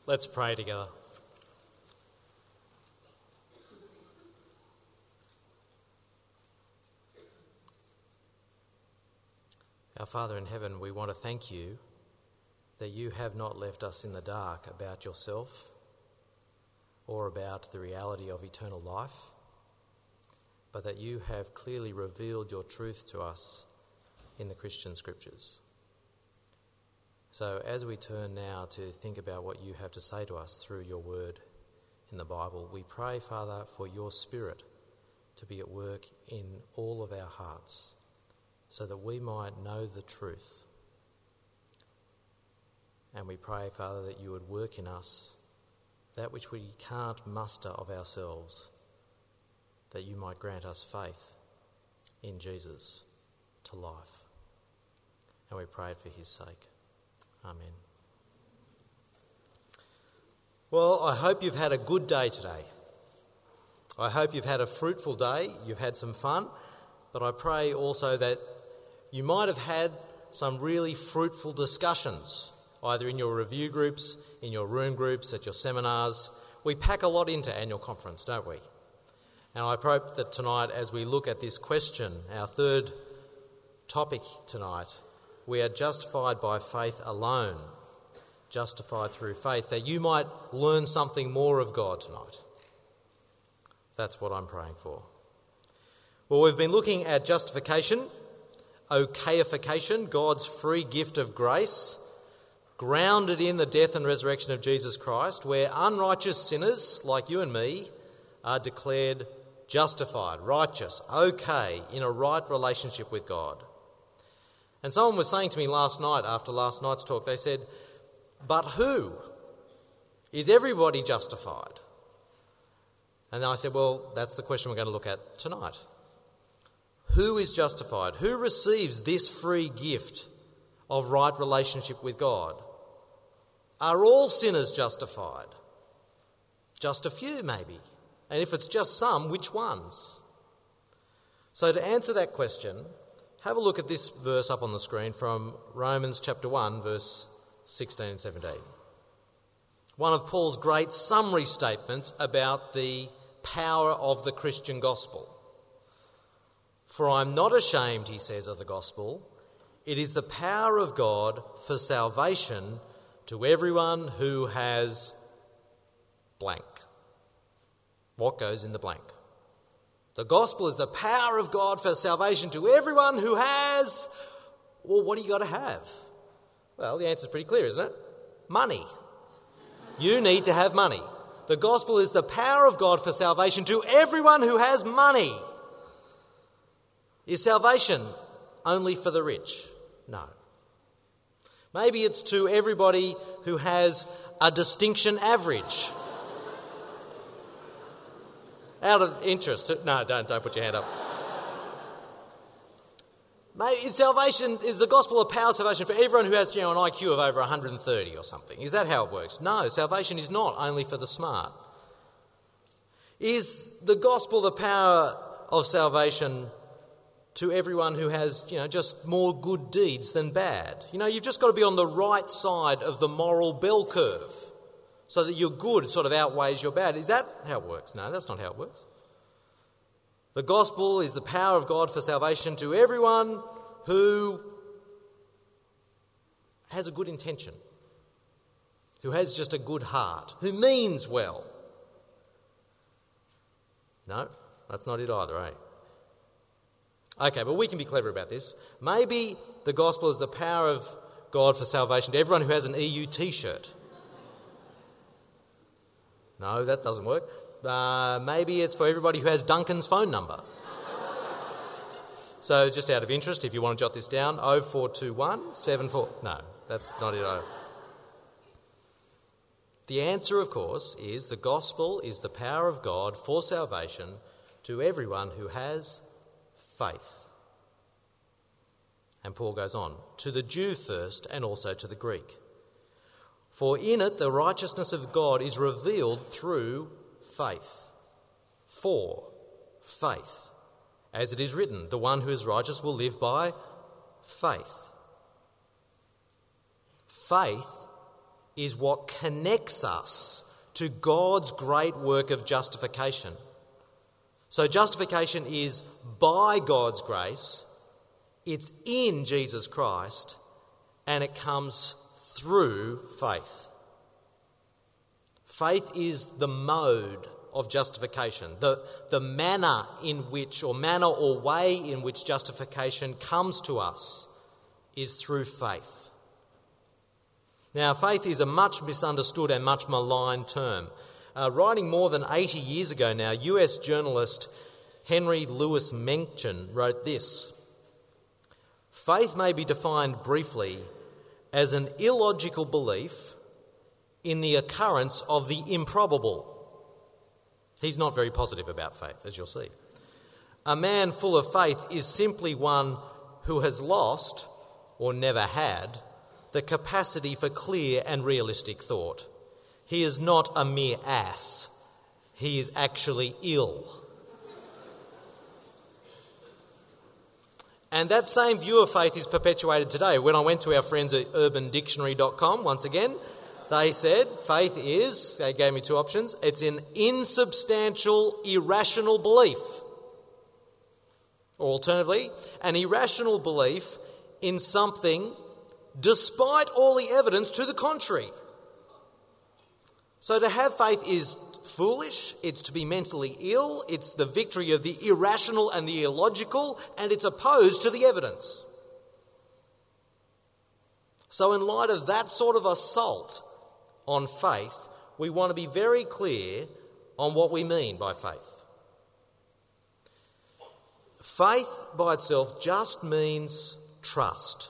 Let's pray together. Our Father in heaven, we want to thank you that you have not left us in the dark about yourself or about the reality of eternal life, but that you have clearly revealed your truth to us in the Christian scriptures. So as we turn now to think about what you have to say to us through your word in the Bible, we pray, Father, for your Spirit to be at work in all of our hearts so that we might know the truth. And we pray, Father, that you would work in us that which we can't muster of ourselves, that you might grant us faith in Jesus to life. And we pray it for his sake. Amen. Well, I hope you've had a good day today. I hope you've had a fruitful day, you've had some fun, but I pray also that you might have had some really fruitful discussions, either in your review groups, in your room groups, at your seminars. We pack a lot into annual conference, don't we? And I hope that tonight, as we look at this question, our third topic tonight, we are justified by faith alone, justified through faith, that you might learn something more of God tonight. That's what I'm praying for. Well, we've been looking at justification, okeification, God's free gift of grace, grounded in the death and resurrection of Jesus Christ, where unrighteous sinners like you and me are declared justified, righteous, okay, in a right relationship with God. And someone was saying to me last night, after last night's talk, they said, but who? Is everybody justified? And I said, well, that's the question we're going to look at tonight. Who is justified? Who receives this free gift of right relationship with God? Are all sinners justified? Just a few, maybe. And if it's just some, which ones? So to answer that question, have a look at this verse up on the screen from Romans chapter 1, verse 16 and 17. One of Paul's great summary statements about the power of the Christian gospel. For I'm not ashamed, he says, of the gospel. It is the power of God for salvation to everyone who has blank. What goes in the blank? The gospel is the power of God for salvation to everyone who has... Well, what do you got to have? Well, the answer's pretty clear, isn't it? Money. You need to have money. The gospel is the power of God for salvation to everyone who has money. Is salvation only for the rich? No. Maybe it's to everybody who has a distinction average. Out of interest. No, don't put your hand up. Maybe is the gospel of power of salvation for everyone who has, an IQ of over 130 or something? Is that how it works? No, salvation is not only for the smart. Is the gospel the power of salvation to everyone who has, just more good deeds than bad? You've just got to be on the right side of the moral bell curve so that your good sort of outweighs your bad. Is that how it works? No, that's not how it works. The gospel is the power of God for salvation to everyone who has a good intention, who has just a good heart, who means well. No, that's not it either, eh? Okay, but we can be clever about this. Maybe the gospel is the power of God for salvation to everyone who has an EU t-shirt. No, that doesn't work. Maybe it's for everybody who has Duncan's phone number. So just out of interest, if you want to jot this down, 0421 74... No, that's not it. The answer, of course, is the gospel is the power of God for salvation to everyone who has faith. And Paul goes on, to the Jew first and also to the Greek. For in it the righteousness of God is revealed through faith. For faith. As it is written, the one who is righteous will live by faith. Faith is what connects us to God's great work of justification. So justification is by God's grace, it's in Jesus Christ, and it comes through faith. Faith is the mode of justification, the manner in which, or manner or way in which justification comes to us is through faith. Now, faith is a much misunderstood and much maligned term. Writing more than 80 years ago now, US journalist Henry Louis Mencken wrote this: "Faith may be defined briefly as an illogical belief in the occurrence of the improbable." He's not very positive about faith, as you'll see. A man full of faith is simply one who has lost, or never had, the capacity for clear and realistic thought. He is not a mere ass. He is actually ill. And that same view of faith is perpetuated today. When I went to our friends at urbandictionary.com, once again, they said faith is, they gave me two options, it's an insubstantial, irrational belief. Or alternatively, an irrational belief in something despite all the evidence to the contrary. So to have faith is foolish, it's to be mentally ill, it's the victory of the irrational and the illogical, and it's opposed to the evidence. So in light of that sort of assault on faith, we want to be very clear on what we mean by faith. Faith by itself just means trust.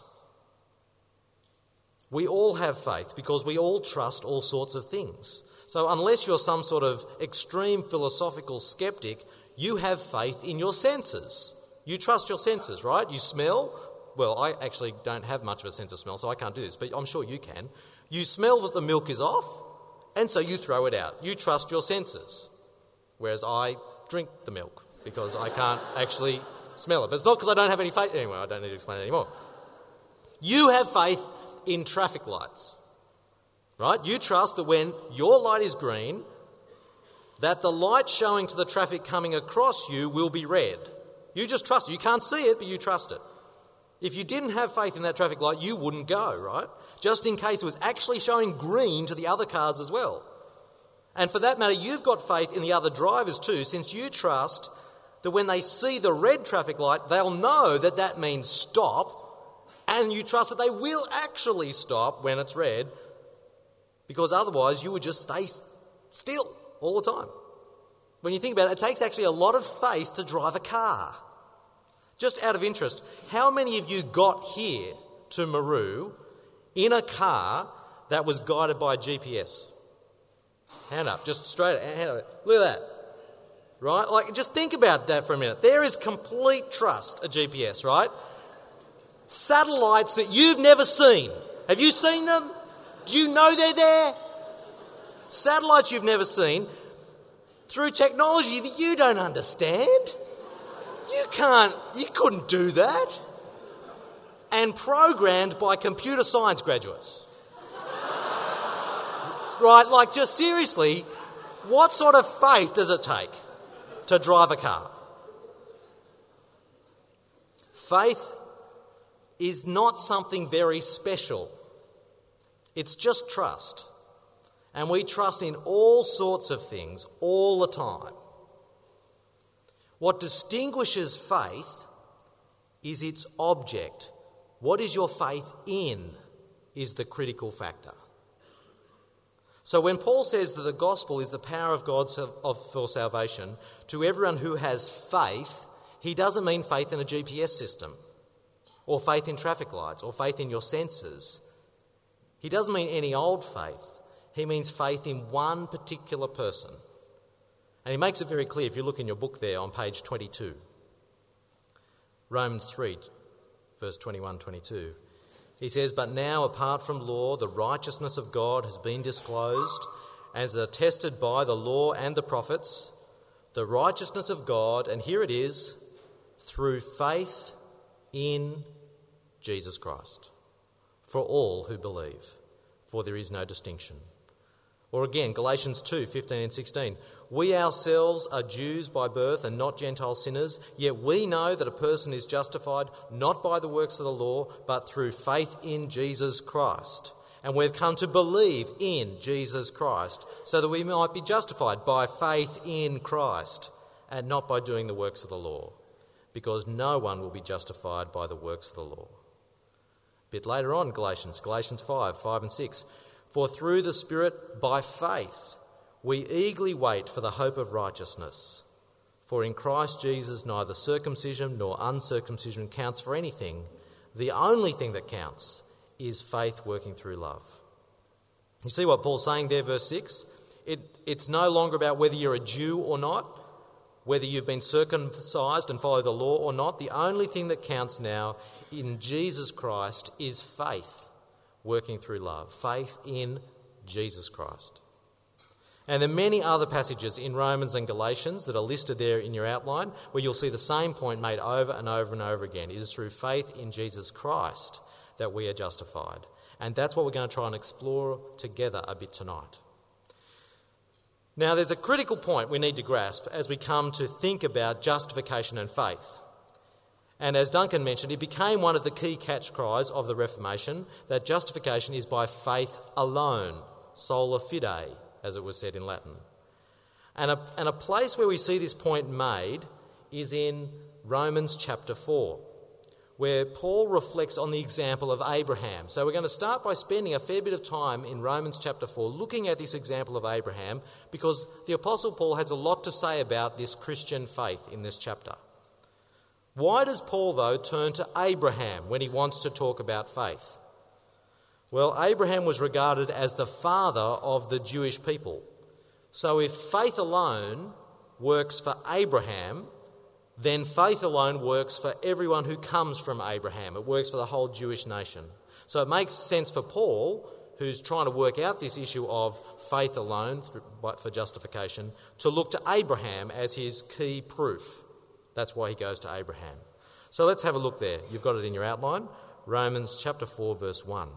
We all have faith because we all trust all sorts of things. So unless you're some sort of extreme philosophical skeptic, you have faith in your senses. You trust your senses, right? You smell. Well, I actually don't have much of a sense of smell, so I can't do this, but I'm sure you can. You smell that the milk is off, and so you throw it out. You trust your senses, whereas I drink the milk because I can't actually smell it. But it's not because I don't have any faith. Anyway, I don't need to explain it anymore. You have faith in traffic lights, right? You trust that when your light is green, that the light showing to the traffic coming across you will be red. You just trust it. You can't see it, but you trust it. If you didn't have faith in that traffic light, you wouldn't go, right? Just in case it was actually showing green to the other cars as well. And for that matter, you've got faith in the other drivers too, since you trust that when they see the red traffic light, they'll know that that means stop, and you trust that they will actually stop when it's red, because otherwise you would just stay still all the time. When you think about it, it takes actually a lot of faith to drive a car. Just out of interest, how many of you got here to Maru in a car that was guided by GPS? Hand up, just straight, hand up. Look at that. Right? Like, just think about that for a minute. There is complete trust at GPS, right? Satellites that you've never seen. Have you seen them? Do you know they're there? Satellites you've never seen through technology that you don't understand. You couldn't do that. And programmed by computer science graduates. Right, like just seriously, what sort of faith does it take to drive a car? Faith is not something very special. It's just trust. And we trust in all sorts of things all the time. What distinguishes faith is its object. What is your faith in is the critical factor. So when Paul says that the gospel is the power of God for salvation to everyone who has faith, he doesn't mean faith in a GPS system or faith in traffic lights or faith in your senses. He doesn't mean any old faith. He means faith in one particular person. And he makes it very clear if you look in your book there on page 22. Romans 3, verse 21-22. He says, "But now, apart from law, the righteousness of God has been disclosed, as attested by the law and the prophets, the righteousness of God," and here it is, "through faith in Jesus Christ, for all who believe. for there is no distinction. Or again, Galatians 2:15 and 16. We ourselves are Jews by birth and not Gentile sinners, yet we know that a person is justified not by the works of the law, but through faith in Jesus Christ. And we've come to believe in Jesus Christ, so that we might be justified by faith in Christ, and not by doing the works of the law, because no one will be justified by the works of the law. A bit later on, Galatians 5:5 and 6. For through the Spirit, by faith, we eagerly wait for the hope of righteousness. For in Christ Jesus neither circumcision nor uncircumcision counts for anything. The only thing that counts is faith working through love. You see what Paul's saying there, verse 6? It's no longer about whether you're a Jew or not, whether you've been circumcised and follow the law or not. The only thing that counts now in Jesus Christ is faith working through love. Faith in Jesus Christ. And there are many other passages in Romans and Galatians that are listed there in your outline where you'll see the same point made over and over and over again. It is through faith in Jesus Christ that we are justified. And that's what we're going to try and explore together a bit tonight. Now, there's a critical point we need to grasp as we come to think about justification and faith. And as Duncan mentioned, it became one of the key catch cries of the Reformation that justification is by faith alone, sola fide, as it was said in Latin. And a place where we see this point made is in Romans chapter 4, where Paul reflects on the example of Abraham. So we're going to start by spending a fair bit of time in Romans chapter 4 looking at this example of Abraham, because the Apostle Paul has a lot to say about this Christian faith in this chapter. Why does Paul, though, turn to Abraham when he wants to talk about faith? Well, Abraham was regarded as the father of the Jewish people. So if faith alone works for Abraham, then faith alone works for everyone who comes from Abraham. It works for the whole Jewish nation. So it makes sense for Paul, who's trying to work out this issue of faith alone for justification, to look to Abraham as his key proof. That's why he goes to Abraham. So let's have a look there. You've got it in your outline. Romans chapter 4, verse 1.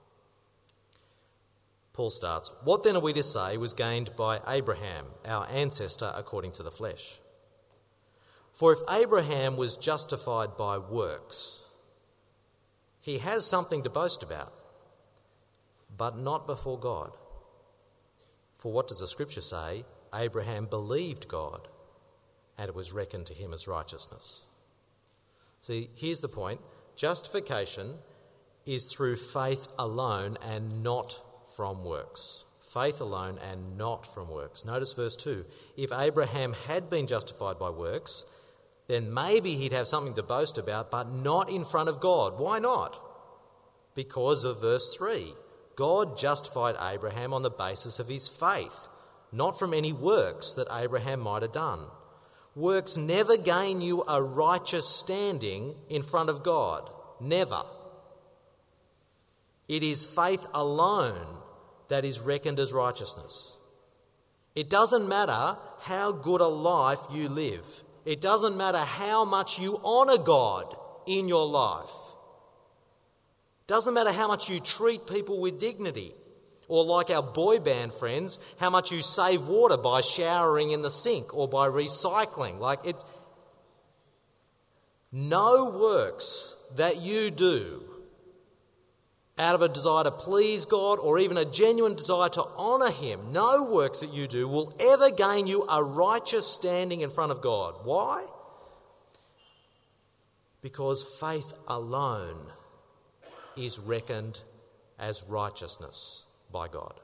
Paul starts, "What then are we to say was gained by Abraham, our ancestor according to the flesh? For if Abraham was justified by works, he has something to boast about, but not before God. For what does the Scripture say? Abraham believed God, and it was reckoned to him as righteousness." See, here's the point. Justification is through faith alone and not from works. Faith alone and not from works. Notice verse 2. If Abraham had been justified by works, then maybe he'd have something to boast about, but not in front of God. Why not? Because of verse 3. God justified Abraham on the basis of his faith, not from any works that Abraham might have done. Works never gain you a righteous standing in front of God. Never. It is faith alone that is reckoned as righteousness. It doesn't matter how good a life you live. It doesn't matter how much you honour God in your life. It doesn't matter how much you treat people with dignity. Or like our boy band friends, how much you save water by showering in the sink or by recycling. No works that you do out of a desire to please God or even a genuine desire to honour Him, no works that you do will ever gain you a righteous standing in front of God. Why? Because faith alone is reckoned as righteousness by God.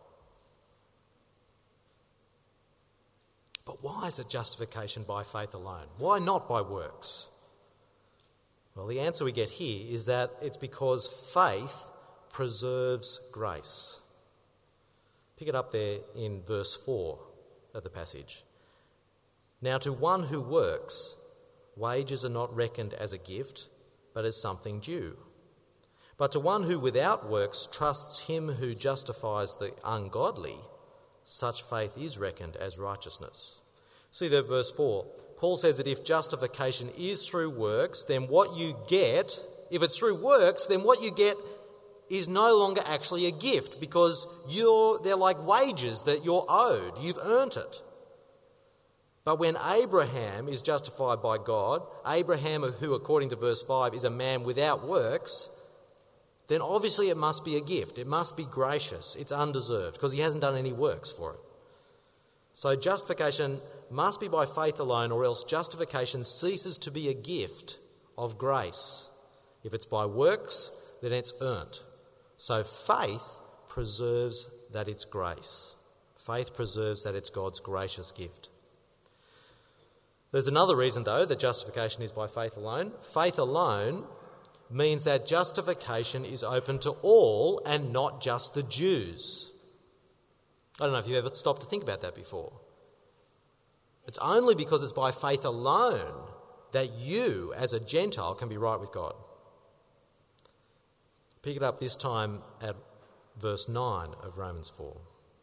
But why is it justification by faith alone? Why not by works? Well, the answer we get here is that it's because faith preserves grace. Pick it up there in verse 4 of the passage. Now to one who works, wages are not reckoned as a gift, but as something due. But to one who without works trusts him who justifies the ungodly, such faith is reckoned as righteousness. See there, verse 4. Paul says that if justification is through works, then what you get, if it's through works, then what you get is no longer actually a gift because they're like wages that you're owed. You've earned it. But when Abraham is justified by God, Abraham, who according to verse 5 is a man without works, then obviously it must be a gift. It must be gracious. It's undeserved because he hasn't done any works for it. So justification must be by faith alone, or else justification ceases to be a gift of grace. If it's by works, then it's earned. So faith preserves that it's grace. Faith preserves that it's God's gracious gift. There's another reason, though, that justification is by faith alone. Faith alone means that justification is open to all and not just the Jews. I don't know if you've ever stopped to think about that before. It's only because it's by faith alone that you, as a Gentile, can be right with God. Pick it up this time at verse 9 of Romans 4.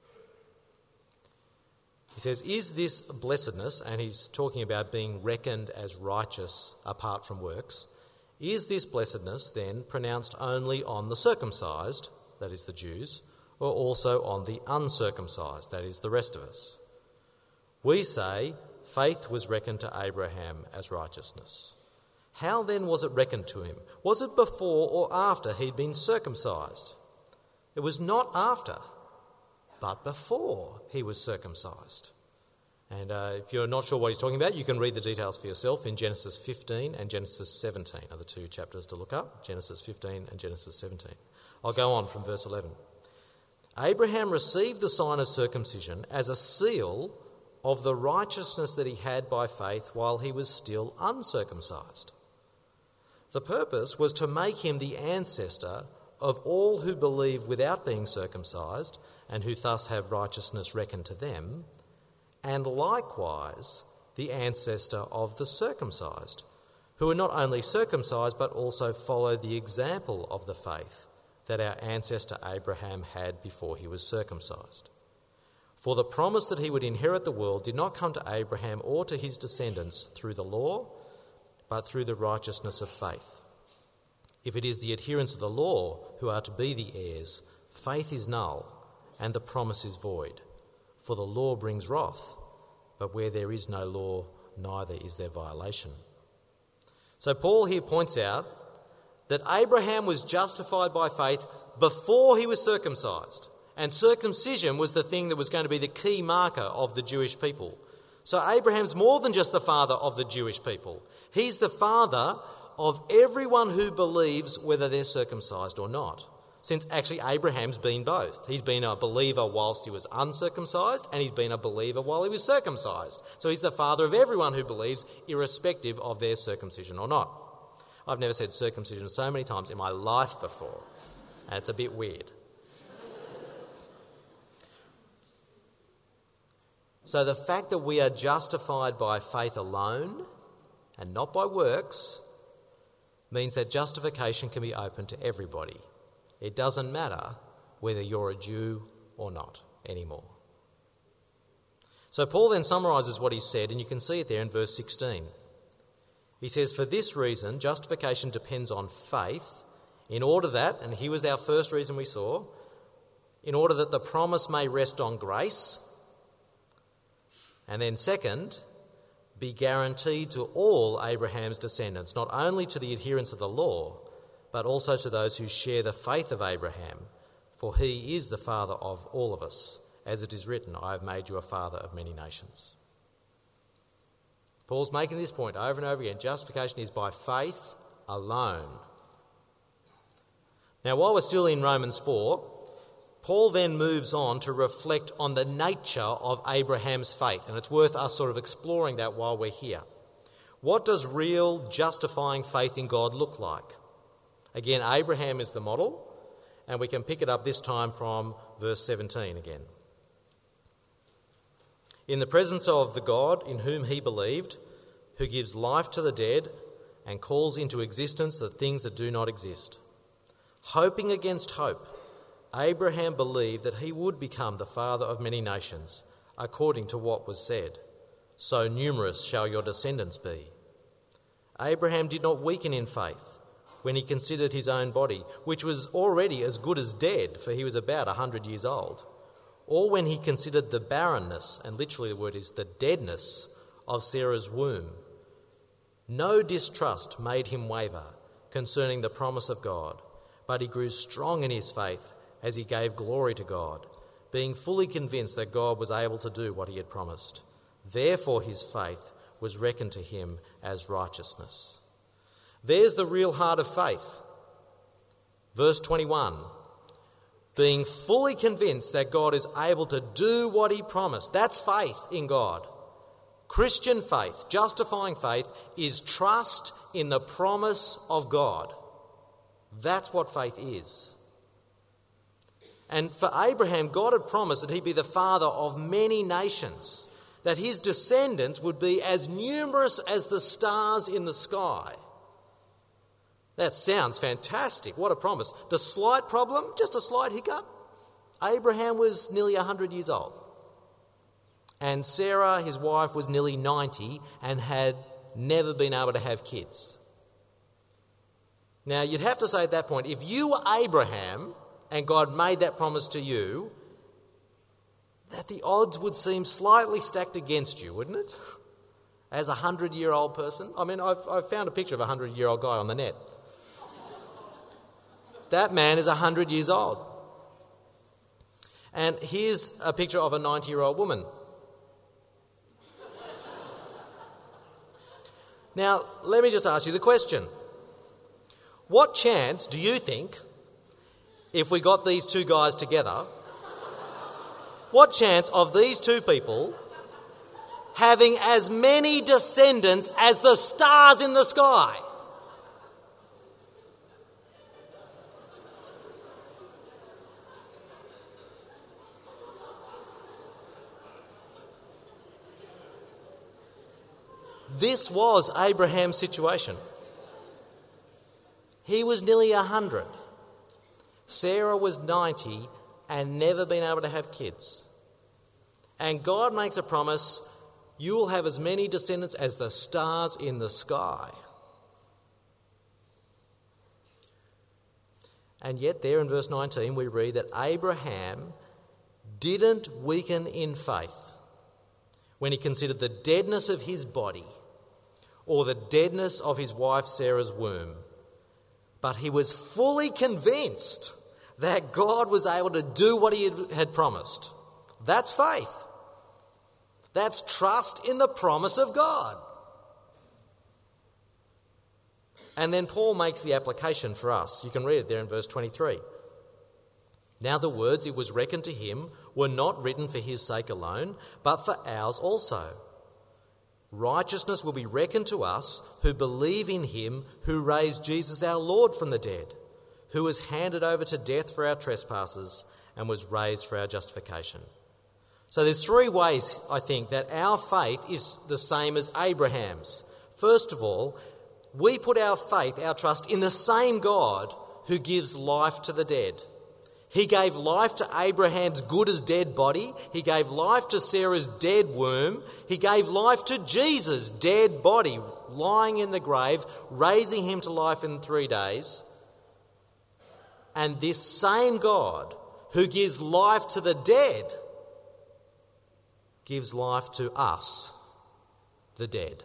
He says, is this blessedness, and he's talking about being reckoned as righteous apart from works, is this blessedness then pronounced only on the circumcised, that is the Jews, or also on the uncircumcised, that is the rest of us? We say faith was reckoned to Abraham as righteousness. How then was it reckoned to him? Was it before or after he'd been circumcised? It was not after, but before he was circumcised. And if you're not sure what he's talking about, you can read the details for yourself in Genesis 15 and Genesis 17 are the two chapters to look up, Genesis 15 and Genesis 17. I'll go on from verse 11. Abraham received the sign of circumcision as a seal of the righteousness that he had by faith while he was still uncircumcised. The purpose was to make him the ancestor of all who believe without being circumcised and who thus have righteousness reckoned to them, and likewise the ancestor of the circumcised, who are not only circumcised but also follow the example of the faith that our ancestor Abraham had before he was circumcised. For the promise that he would inherit the world did not come to Abraham or to his descendants through the law, but through the righteousness of faith. If it is the adherents of the law who are to be the heirs, faith is null and the promise is void. For the law brings wrath, but where there is no law, neither is there violation. So Paul here points out that Abraham was justified by faith before he was circumcised. And circumcision was the thing that was going to be the key marker of the Jewish people. So Abraham's more than just the father of the Jewish people. He's the father of everyone who believes, whether they're circumcised or not. Since actually Abraham's been both. He's been a believer whilst he was uncircumcised, and he's been a believer while he was circumcised. So he's the father of everyone who believes, irrespective of their circumcision or not. I've never said circumcision so many times in my life before, and it's a bit weird. So the fact that we are justified by faith alone and not by works means that justification can be open to everybody. It doesn't matter whether you're a Jew or not anymore. So Paul then summarises what he said, and you can see it there in verse 16. He says, for this reason, justification depends on faith, in order that, and here was our first reason we saw, in order that the promise may rest on grace, and then second, be guaranteed to all Abraham's descendants, not only to the adherents of the law, but also to those who share the faith of Abraham, for he is the father of all of us. As it is written, I have made you a father of many nations. Paul's making this point over and over again. Justification is by faith alone. Now, while we're still in Romans 4, Paul then moves on to reflect on the nature of Abraham's faith, and it's worth us sort of exploring that while we're here. What does real justifying faith in God look like? Again, Abraham is the model, and we can pick it up this time from verse 17 again. In the presence of the God in whom he believed, who gives life to the dead and calls into existence the things that do not exist. Hoping against hope, Abraham believed that he would become the father of many nations, according to what was said, so numerous shall your descendants be. Abraham did not weaken in faith when he considered his own body, which was already as good as dead, for he was about 100 years old, or when he considered the barrenness, and literally the word is the deadness, of Sarah's womb. No distrust made him waver concerning the promise of God, but he grew strong in his faith as he gave glory to God, being fully convinced that God was able to do what he had promised. Therefore his faith was reckoned to him as righteousness. There's the real heart of faith. Verse 21, being fully convinced that God is able to do what he promised. That's faith in God. Christian faith, justifying faith, is trust in the promise of God. That's what faith is. And for Abraham, God had promised that he'd be the father of many nations, that his descendants would be as numerous as the stars in the sky. That sounds fantastic. What a promise. The slight problem, just a slight hiccup. Abraham was nearly 100 years old. And Sarah, his wife, was nearly 90 and had never been able to have kids. Now, you'd have to say at that point, if you were Abraham and God made that promise to you, that the odds would seem slightly stacked against you, wouldn't it? As a 100-year-old person. I mean, I've found a picture of a 100-year-old guy on the net. That man is 100 years old. And here's a picture of a 90-year-old woman. Now, let me just ask you the question. What chance do you think, if we got these two guys together, what chance of these two people having as many descendants as the stars in the sky? This was Abraham's situation. He was nearly 100. Sarah was 90 and never been able to have kids. And God makes a promise, you will have as many descendants as the stars in the sky. And yet there in verse 19 we read that Abraham didn't weaken in faith when he considered the deadness of his body or the deadness of his wife Sarah's womb. But he was fully convinced that God was able to do what he had promised. That's faith. That's trust in the promise of God. And then Paul makes the application for us. You can read it there in verse 23. Now the words "it was reckoned to him" were not written for his sake alone, but for ours also. Righteousness will be reckoned to us who believe in him who raised Jesus our Lord from the dead, who was handed over to death for our trespasses and was raised for our justification. So there's three ways, I think, that our faith is the same as Abraham's. First of all, we put our faith, our trust in the same God who gives life to the dead. He gave life to Abraham's good as dead body. He gave life to Sarah's dead womb. He gave life to Jesus' dead body, lying in the grave, raising him to life in 3 days. And this same God who gives life to the dead gives life to us, the dead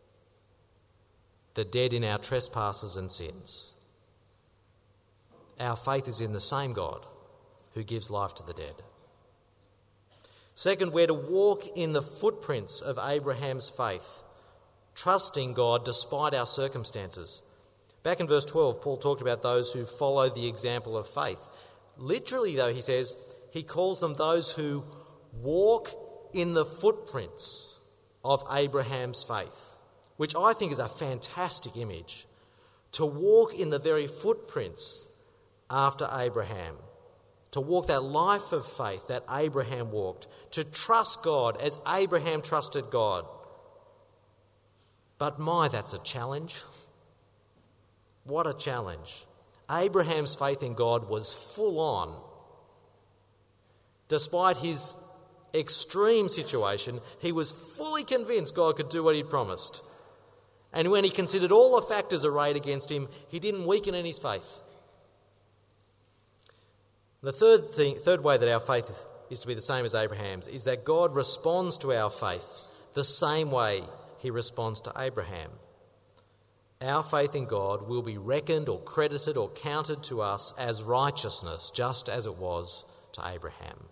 in our trespasses and sins. Our faith is in the same God who gives life to the dead. Second, we're to walk in the footprints of Abraham's faith, trusting God despite our circumstances. Back in verse 12, Paul talked about those who follow the example of faith. Literally, though, he says, he calls them those who walk in the footprints of Abraham's faith, which I think is a fantastic image. To walk in the very footprints after Abraham, to walk that life of faith that Abraham walked, to trust God as Abraham trusted God. But that's a challenge. What a challenge. Abraham's faith in God was full on. Despite his extreme situation, he was fully convinced God could do what he promised. And when he considered all the factors arrayed against him, he didn't weaken in his faith. The third way that our faith is to be the same as Abraham's is that God responds to our faith the same way he responds to Abraham. Our faith in God will be reckoned or credited or counted to us as righteousness, just as it was to Abraham.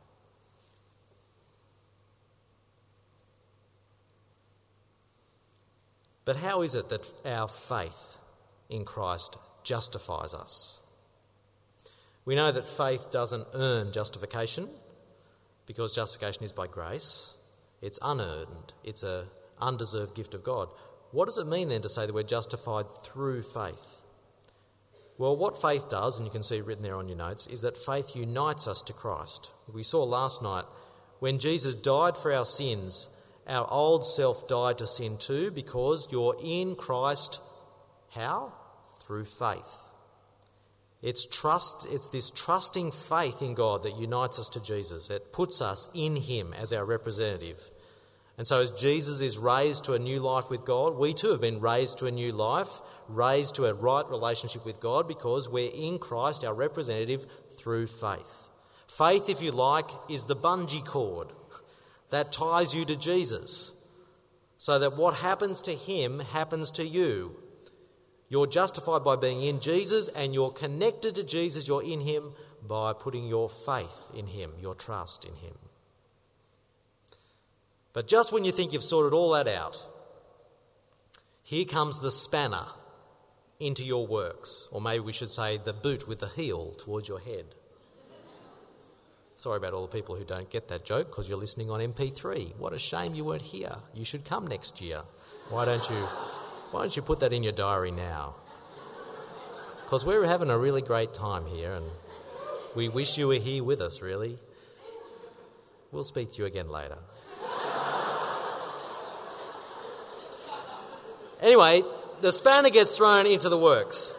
But how is it that our faith in Christ justifies us? We know that faith doesn't earn justification because justification is by grace. It's unearned. It's an undeserved gift of God. What does it mean then to say that we're justified through faith? Well, what faith does, and you can see written there on your notes, is that faith unites us to Christ. We saw last night when Jesus died for our sins, our old self died to sin too, because you're in Christ. How? Through faith. It's this trusting faith in God that unites us to Jesus. It puts us in him as our representative. And so as Jesus is raised to a new life with God, we too have been raised to a new life, raised to a right relationship with God because we're in Christ, our representative, through faith. Faith, if you like, is the bungee cord that ties you to Jesus so that what happens to him happens to you. You're justified by being in Jesus, and you're connected to Jesus, you're in him by putting your faith in him, your trust in him. But just when you think you've sorted all that out, here comes the spanner into your works, or maybe we should say the boot with the heel towards your head. Sorry about all the people who don't get that joke because you're listening on MP3. What a shame you weren't here. You should come next year. Why don't you put that in your diary now? Because we're having a really great time here and we wish you were here with us, really. We'll speak to you again later. Anyway, the spanner gets thrown into the works.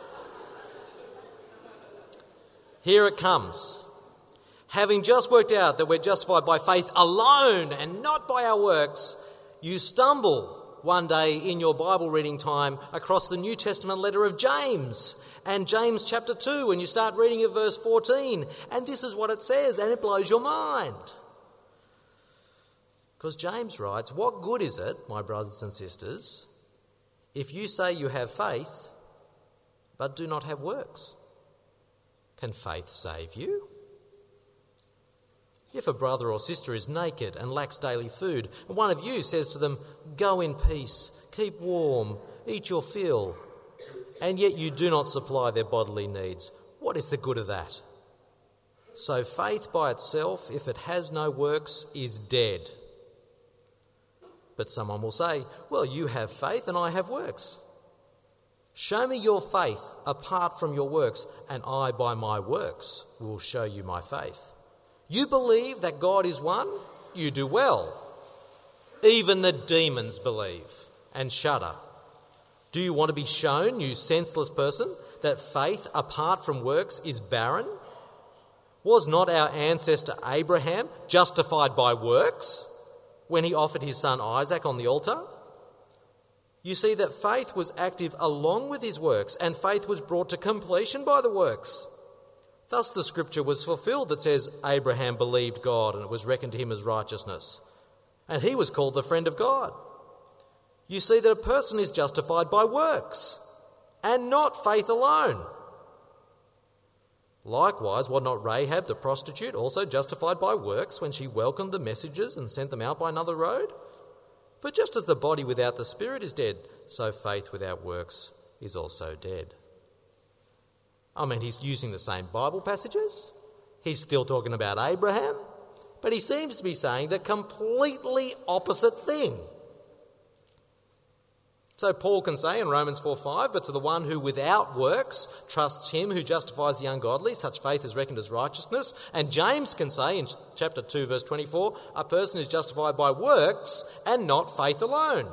Here it comes. Having just worked out that we're justified by faith alone and not by our works, you stumble one day in your Bible reading time across the New Testament letter of James and James chapter 2, and you start reading at verse 14, and this is what it says, and it blows your mind. Because James writes, "What good is it, my brothers and sisters, if you say you have faith but do not have works? Can faith save you? If a brother or sister is naked and lacks daily food, and one of you says to them, 'Go in peace, keep warm, eat your fill,' and yet you do not supply their bodily needs, what is the good of that? So faith by itself, if it has no works, is dead." But someone will say, "Well, you have faith and I have works. Show me your faith apart from your works, and I by my works will show you my faith. You believe that God is one? You do well. Even the demons believe and shudder. Do you want to be shown, you senseless person, that faith apart from works is barren? Was not our ancestor Abraham justified by works when he offered his son Isaac on the altar? You see that faith was active along with his works, and faith was brought to completion by the works. Thus the scripture was fulfilled that says, Abraham believed God and it was reckoned to him as righteousness, and he was called the friend of God. You see that a person is justified by works and not faith alone. Likewise, was not Rahab the prostitute also justified by works when she welcomed the messengers and sent them out by another road? For just as the body without the spirit is dead, so faith without works is also dead. I mean, he's using the same Bible passages. He's still talking about Abraham, but he seems to be saying the completely opposite thing. So Paul can say in Romans 4:5, "But to the one who without works trusts him who justifies the ungodly, such faith is reckoned as righteousness." And James can say in chapter 2, verse 24, "A person is justified by works and not faith alone."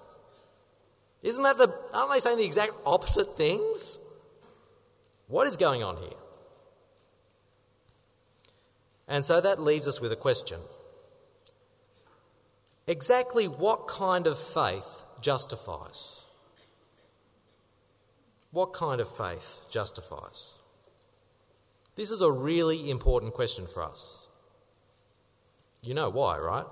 Aren't they saying the exact opposite things? What is going on here? And so that leaves us with a question. Exactly what kind of faith justifies? What kind of faith justifies? This is a really important question for us. You know why, right?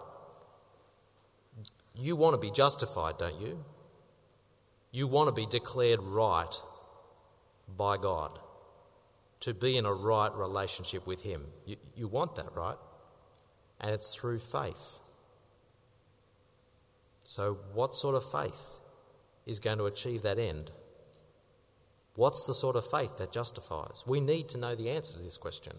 You want to be justified, don't you? You want to be declared right by God, to be in a right relationship with Him. You want that, right? And it's through faith. So what sort of faith is going to achieve that end? What's the sort of faith that justifies? We need to know the answer to this question.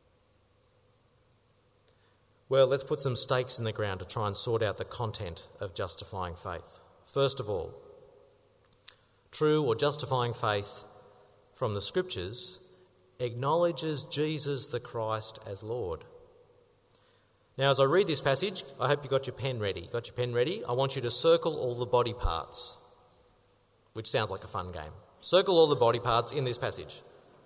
Well, let's put some stakes in the ground to try and sort out the content of justifying faith. First of all, true or justifying faith from the Scriptures acknowledges Jesus the Christ as Lord. Now, as I read this passage, I hope you got your pen ready. Got your pen ready? I want you to circle all the body parts, which sounds like a fun game. Circle all the body parts in this passage.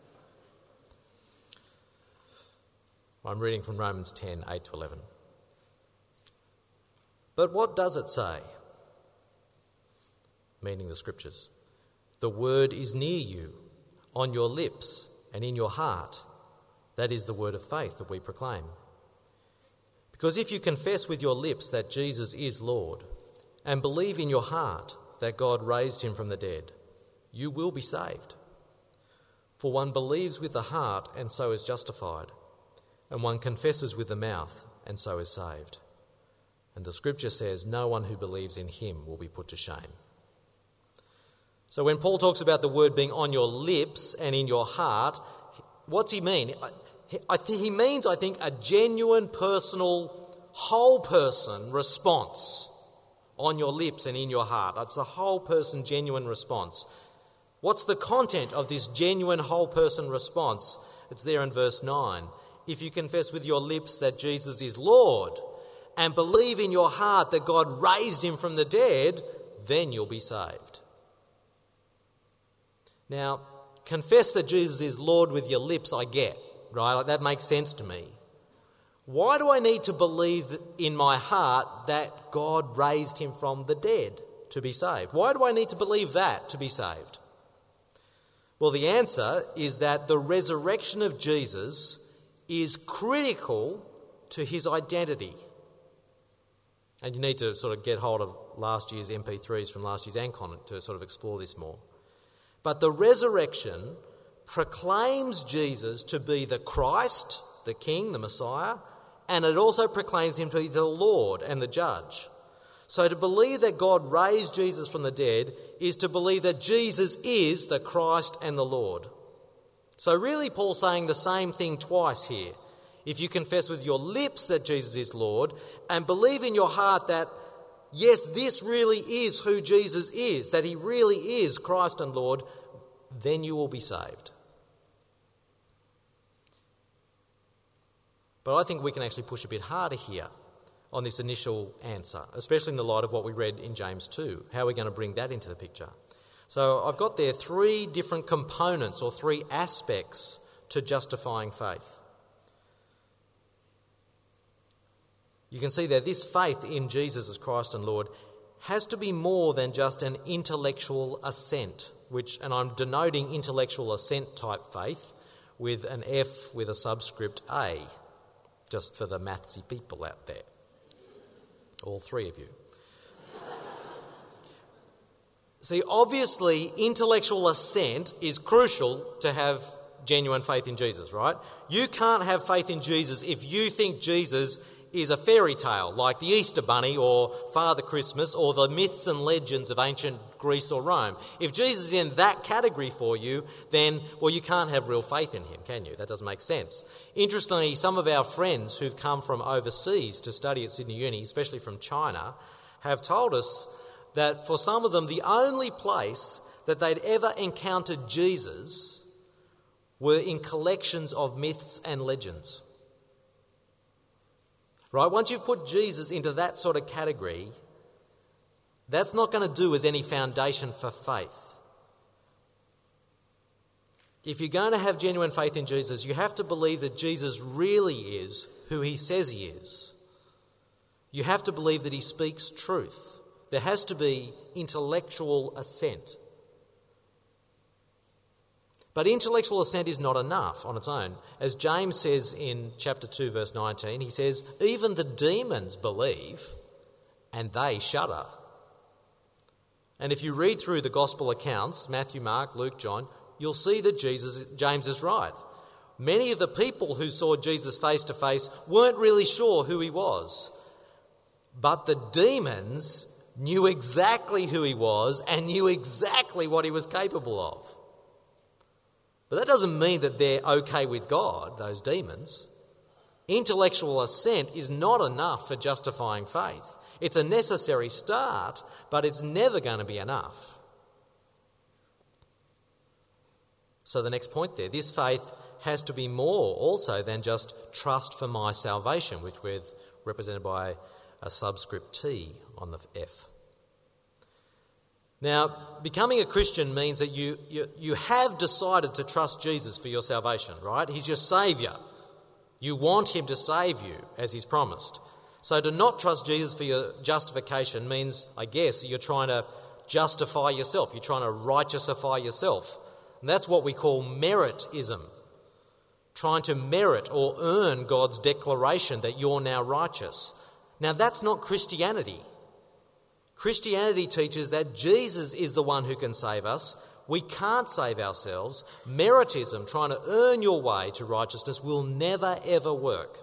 I'm reading from Romans 10, 8 to 11. But what does it say? Meaning the Scriptures. The word is near you, on your lips and in your heart. That is the word of faith that we proclaim. Because if you confess with your lips that Jesus is Lord and believe in your heart that God raised him from the dead, you will be saved. For one believes with the heart and so is justified, and one confesses with the mouth and so is saved. And the Scripture says no one who believes in him will be put to shame. So when Paul talks about the word being on your lips and in your heart, what's he mean? He means, I think, a genuine, personal, whole person response on your lips and in your heart. It's a whole person, genuine response. What's the content of this genuine, whole person response? It's there in verse 9. If you confess with your lips that Jesus is Lord and believe in your heart that God raised him from the dead, then you'll be saved. Now, confess that Jesus is Lord with your lips, I get, right? Like, that makes sense to me. Why do I need to believe in my heart that God raised him from the dead to be saved? Why do I need to believe that to be saved? Well, the answer is that the resurrection of Jesus is critical to his identity. And you need to sort of get hold of last year's MP3s from last year's Ancon to sort of explore this more. But the resurrection proclaims Jesus to be the Christ, the King, the Messiah, and it also proclaims him to be the Lord and the Judge. So to believe that God raised Jesus from the dead is to believe that Jesus is the Christ and the Lord. So really Paul's saying the same thing twice here. If you confess with your lips that Jesus is Lord and believe in your heart that, yes, this really is who Jesus is, that he really is Christ and Lord, then you will be saved. But I think we can actually push a bit harder here on this initial answer, especially in the light of what we read in James 2. How are we going to bring that into the picture? So I've got there 3 different components or 3 aspects to justifying faith. You can see that this faith in Jesus as Christ and Lord has to be more than just an intellectual assent, and I'm denoting intellectual assent type faith with an F with a subscript A, just for the mathsy people out there. All 3 of you. See, obviously, intellectual assent is crucial to have genuine faith in Jesus, right? You can't have faith in Jesus if you think Jesus is a fairy tale like the Easter Bunny or Father Christmas or the myths and legends of ancient Greece or Rome. If Jesus is in that category for you, then, well, you can't have real faith in him, can you? That doesn't make sense. Interestingly, some of our friends who've come from overseas to study at Sydney Uni, especially from China, have told us that for some of them, the only place that they'd ever encountered Jesus were in collections of myths and legends. Right? Once you've put Jesus into that sort of category, that's not going to do as any foundation for faith. If you're going to have genuine faith in Jesus, you have to believe that Jesus really is who he says he is. You have to believe that he speaks truth. There has to be intellectual assent. But intellectual assent is not enough on its own. As James says in chapter 2, verse 19, he says, even the demons believe and they shudder. And if you read through the gospel accounts, Matthew, Mark, Luke, John, you'll see that James is right. Many of the people who saw Jesus face to face weren't really sure who he was. But the demons knew exactly who he was and knew exactly what he was capable of. But that doesn't mean that they're okay with God, those demons. Intellectual assent is not enough for justifying faith. It's a necessary start, but it's never going to be enough. So the next point there, this faith has to be more also than just trust for my salvation, which we've represented by a subscript T on the F. Now, becoming a Christian means that you have decided to trust Jesus for your salvation, right? He's your saviour. You want him to save you, as he's promised. So to not trust Jesus for your justification means, I guess, you're trying to justify yourself. You're trying to righteousify yourself. And that's what we call meritism. Trying to merit or earn God's declaration that you're now righteous. Now, that's not Christianity. Christianity teaches that Jesus is the one who can save us. We can't save ourselves. Meritism, trying to earn your way to righteousness, will never ever work.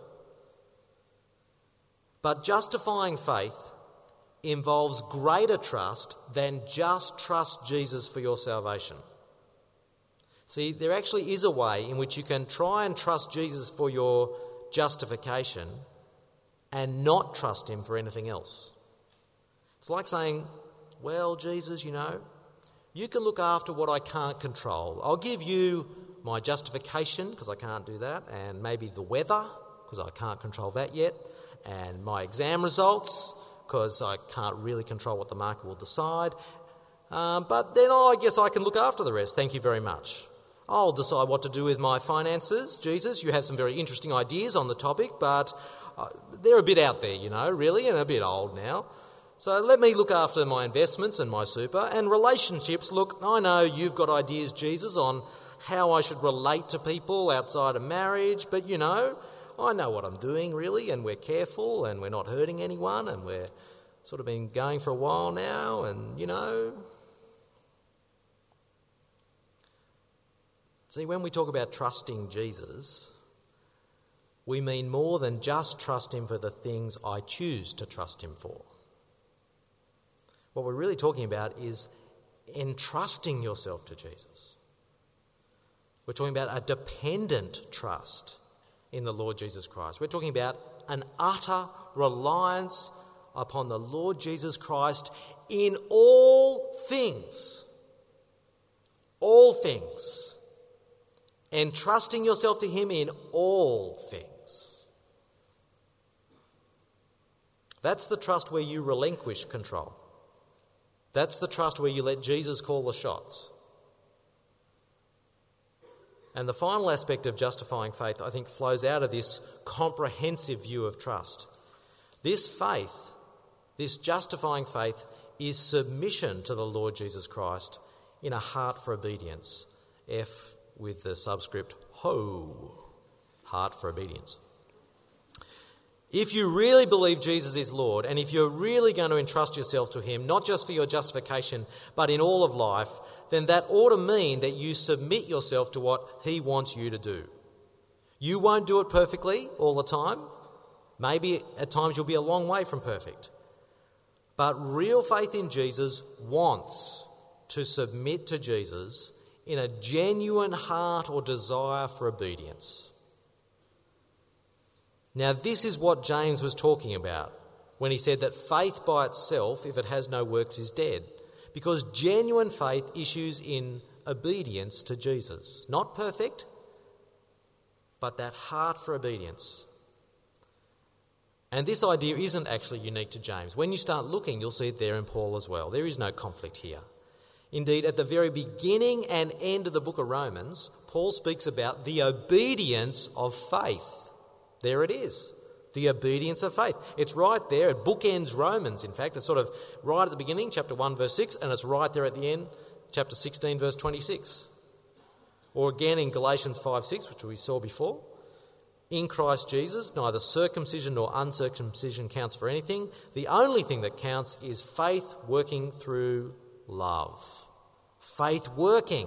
But justifying faith involves greater trust than just trust Jesus for your salvation. See, there actually is a way in which you can try and trust Jesus for your justification and not trust him for anything else. It's like saying, well, Jesus, you can look after what I can't control. I'll give you my justification, because I can't do that, and maybe the weather, because I can't control that yet, and my exam results, because I can't really control what the market will decide. But then I guess I can look after the rest. Thank you very much. I'll decide what to do with my finances. Jesus, you have some very interesting ideas on the topic, but they're a bit out there, really, and a bit old now. So let me look after my investments and my super. And relationships, look, I know you've got ideas, Jesus, on how I should relate to people outside of marriage, but I know what I'm doing, really, and we're careful and we're not hurting anyone and we're sort of been going for a while now and, See, when we talk about trusting Jesus, we mean more than just trust him for the things I choose to trust him for. What we're really talking about is entrusting yourself to Jesus. We're talking about a dependent trust in the Lord Jesus Christ. We're talking about an utter reliance upon the Lord Jesus Christ in all things. All things. Entrusting yourself to him in all things. That's the trust where you relinquish control. That's the trust where you let Jesus call the shots. And the final aspect of justifying faith, I think, flows out of this comprehensive view of trust. This faith, this justifying faith, is submission to the Lord Jesus Christ in a heart for obedience. F with the subscript ho, heart for obedience. If you really believe Jesus is Lord, and if you're really going to entrust yourself to him, not just for your justification, but in all of life, then that ought to mean that you submit yourself to what he wants you to do. You won't do it perfectly all the time. Maybe at times you'll be a long way from perfect. But real faith in Jesus wants to submit to Jesus in a genuine heart or desire for obedience. Now, this is what James was talking about when he said that faith by itself, if it has no works, is dead. Because genuine faith issues in obedience to Jesus. Not perfect, but that heart for obedience. And this idea isn't actually unique to James. When you start looking, you'll see it there in Paul as well. There is no conflict here. Indeed, at the very beginning and end of the book of Romans, Paul speaks about the obedience of faith. There it is, the obedience of faith. It's right there. It bookends Romans, in fact. It's sort of right at the beginning, chapter 1, verse 6, and it's right there at the end, chapter 16, verse 26. Or again in Galatians 5:6, which we saw before, in Christ Jesus, neither circumcision nor uncircumcision counts for anything. The only thing that counts is faith working through love. Faith working.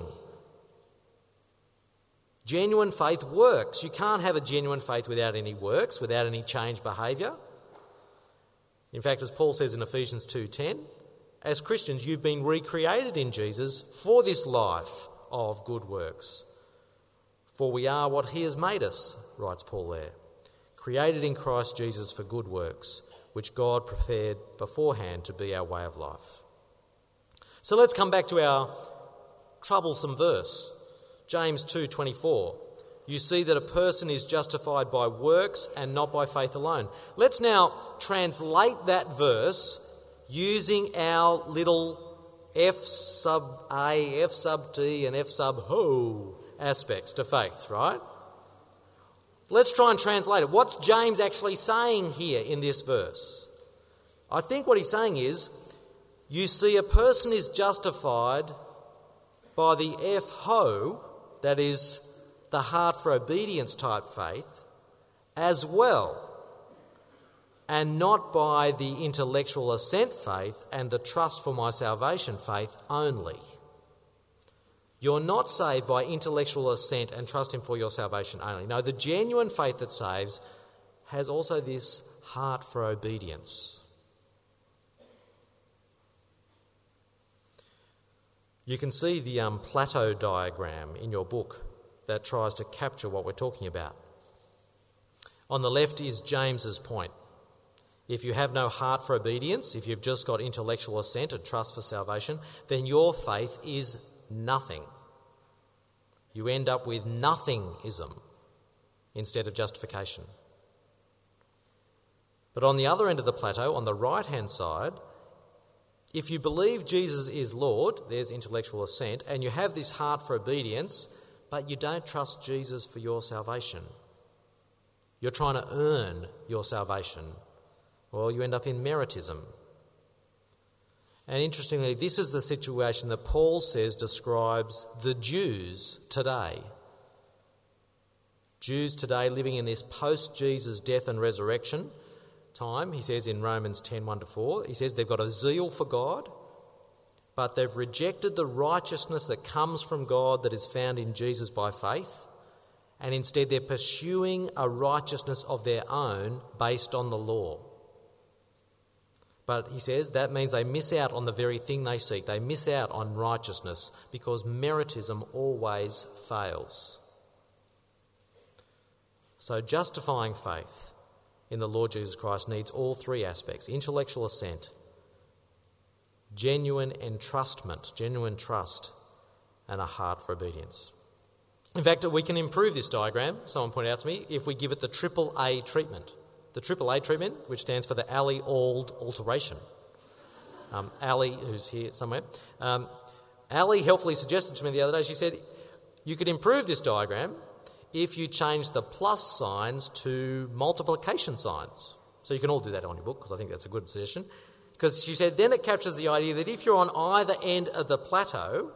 Genuine faith works. You can't have a genuine faith without any works, without any changed behaviour. In fact, as Paul says in Ephesians 2:10, as Christians you've been recreated in Jesus for this life of good works. For we are what he has made us, writes Paul there, created in Christ Jesus for good works, which God prepared beforehand to be our way of life. So let's come back to our troublesome verse, James 2:24. You see that a person is justified by works and not by faith alone. Let's now translate that verse using our little F sub A, F sub T and F sub ho aspects to faith, right? Let's try and translate it. What's James actually saying here in this verse? I think what he's saying is, you see a person is justified by the F ho, that is the heart for obedience type faith, as well, and not by the intellectual assent faith and the trust for my salvation faith only. You're not saved by intellectual assent and trust him for your salvation only. No, the genuine faith that saves has also this heart for obedience. You can see the plateau diagram in your book that tries to capture what we're talking about. On the left is James's point. If you have no heart for obedience, if you've just got intellectual assent and trust for salvation, then your faith is nothing. You end up with nothingism instead of justification. But on the other end of the plateau, on the right-hand side, if you believe Jesus is Lord, there's intellectual assent, and you have this heart for obedience, but you don't trust Jesus for your salvation. You're trying to earn your salvation. Well, you end up in meritism. And interestingly, this is the situation that Paul says describes the Jews today. Jews today living in this post-Jesus death and resurrection time, he says in Romans 10:1-4, he says they've got a zeal for God, but they've rejected the righteousness that comes from God that is found in Jesus by faith, and instead they're pursuing a righteousness of their own based on the law. But he says that means they miss out on the very thing they seek. They miss out on righteousness because meritism always fails. So justifying faith in the Lord Jesus Christ needs all three aspects: intellectual assent, genuine entrustment, genuine trust, and a heart for obedience. In fact, we can improve this diagram, someone pointed out to me, if we give it the AAA treatment. The AAA treatment, which stands for the Ali Auld alteration. Ali, who's here somewhere, Ali helpfully suggested to me the other day, she said, you could improve this diagram if you change the plus signs to multiplication signs. So you can all do that on your book, because I think that's a good suggestion. Because she said, then it captures the idea that if you're on either end of the plateau,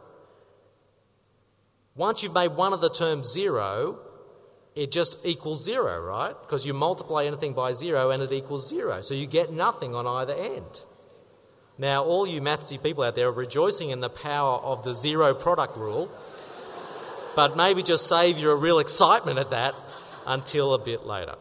once you've made one of the terms zero, it just equals zero, right? Because you multiply anything by zero and it equals zero. So you get nothing on either end. Now, all you mathsy people out there are rejoicing in the power of the zero product rule, but maybe just save your real excitement at that until a bit later.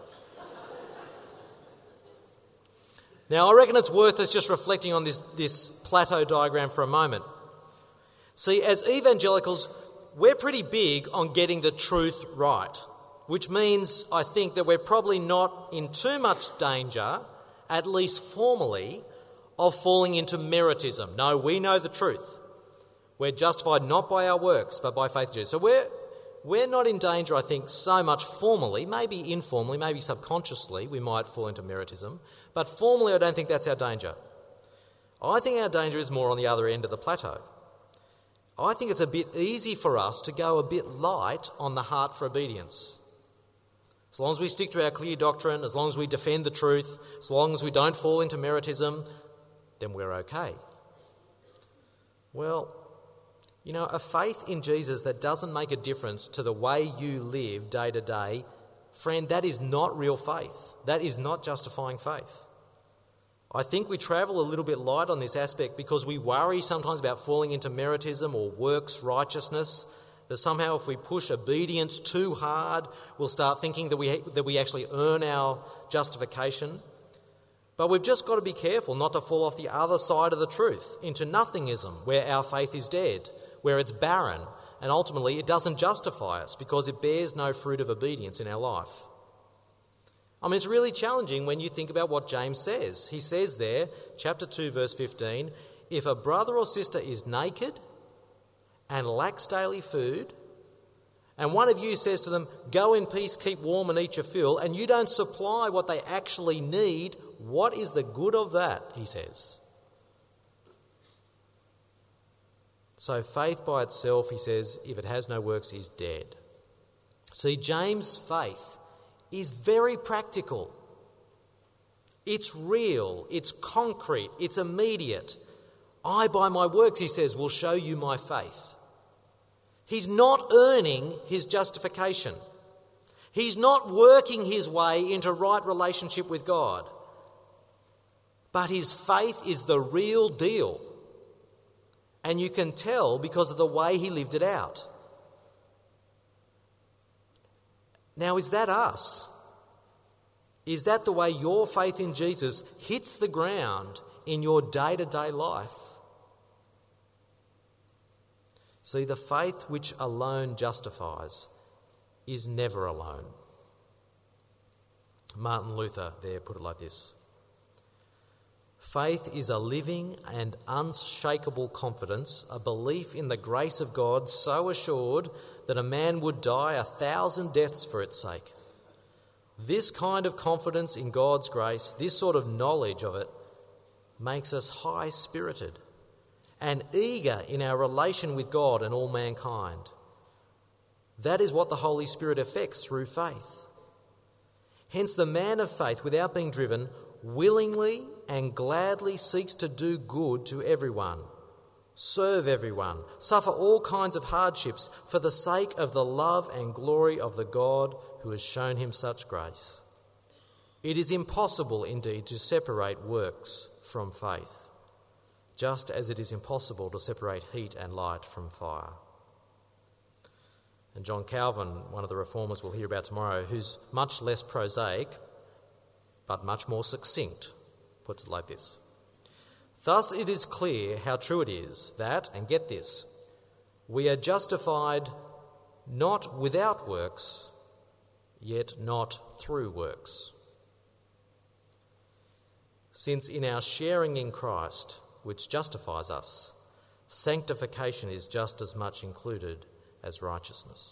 Now, I reckon it's worth us just reflecting on this plateau diagram for a moment. See, as evangelicals, we're pretty big on getting the truth right, which means, I think, that we're probably not in too much danger, at least formally, of falling into meritism. No, we know the truth. We're justified not by our works, but by faith in Jesus. So we're not in danger, I think, so much formally, maybe informally, maybe subconsciously, we might fall into meritism, but formally I don't think that's our danger. I think our danger is more on the other end of the plateau. I think it's a bit easy for us to go a bit light on the heart for obedience. As long as we stick to our clear doctrine, as long as we defend the truth, as long as we don't fall into meritism, then we're okay. Well, You know, a faith in Jesus that doesn't make a difference to the way you live day to day, friend, that is not real faith. That is not justifying faith. I think we travel a little bit light on this aspect because we worry sometimes about falling into meritism or works righteousness, that somehow if we push obedience too hard, we'll start thinking that we actually earn our justification. But we've just got to be careful not to fall off the other side of the truth, into nothingism, where our faith is dead, where it's barren, and ultimately it doesn't justify us because it bears no fruit of obedience in our life. I mean, it's really challenging when you think about what James says. He says there, chapter 2, verse 15, if a brother or sister is naked and lacks daily food, and one of you says to them, go in peace, keep warm and eat your fill, and you don't supply what they actually need, what is the good of that, he says. So faith by itself, he says, if it has no works, is dead. See, James' faith is very practical. It's real, it's concrete, it's immediate. I, by my works, he says, will show you my faith. He's not earning his justification. He's not working his way into right relationship with God. But his faith is the real deal. And you can tell because of the way he lived it out. Now, is that us? Is that the way your faith in Jesus hits the ground in your day-to-day life? See, the faith which alone justifies is never alone. Martin Luther there put it like this. Faith is a living and unshakable confidence, a belief in the grace of God so assured that a man would die 1,000 deaths for its sake. This kind of confidence in God's grace, this sort of knowledge of it, makes us high-spirited and eager in our relation with God and all mankind. That is what the Holy Spirit effects through faith. Hence, the man of faith, without being driven, willingly and gladly seeks to do good to everyone, serve everyone, suffer all kinds of hardships for the sake of the love and glory of the God who has shown him such grace. It is impossible indeed to separate works from faith, just as it is impossible to separate heat and light from fire. And John Calvin, one of the reformers we'll hear about tomorrow, who's much less prosaic but much more succinct, puts it like this. Thus it is clear how true it is that, and get this, we are justified not without works, yet not through works. Since in our sharing in Christ, which justifies us, sanctification is just as much included as righteousness.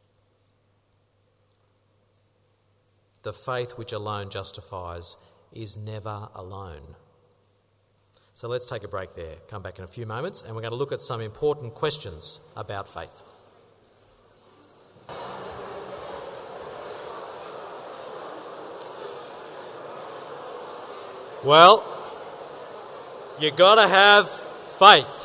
The faith which alone justifies is never alone. So let's take a break there, come back in a few moments, and we're going to look at some important questions about faith. Well, you got to have faith.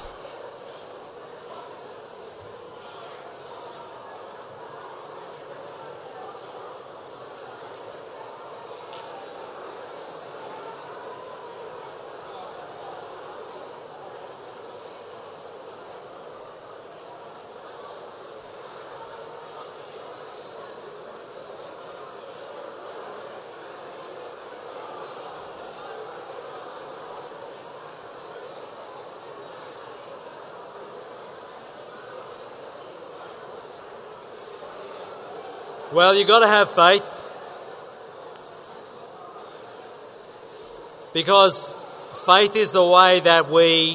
Well, you've got to have faith because faith is the way that we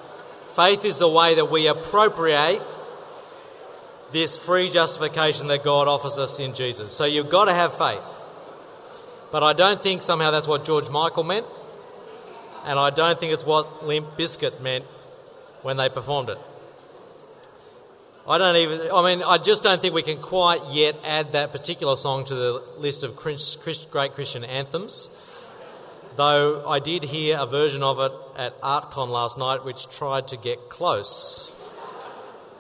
appropriate this free justification that God offers us in Jesus. So you've got to have faith. But I don't think somehow that's what George Michael meant, and I don't think it's what Limp Bizkit meant when they performed it. I just don't think we can quite yet add that particular song to the list of great Christian anthems, though I did hear a version of it at ArtCon last night which tried to get close.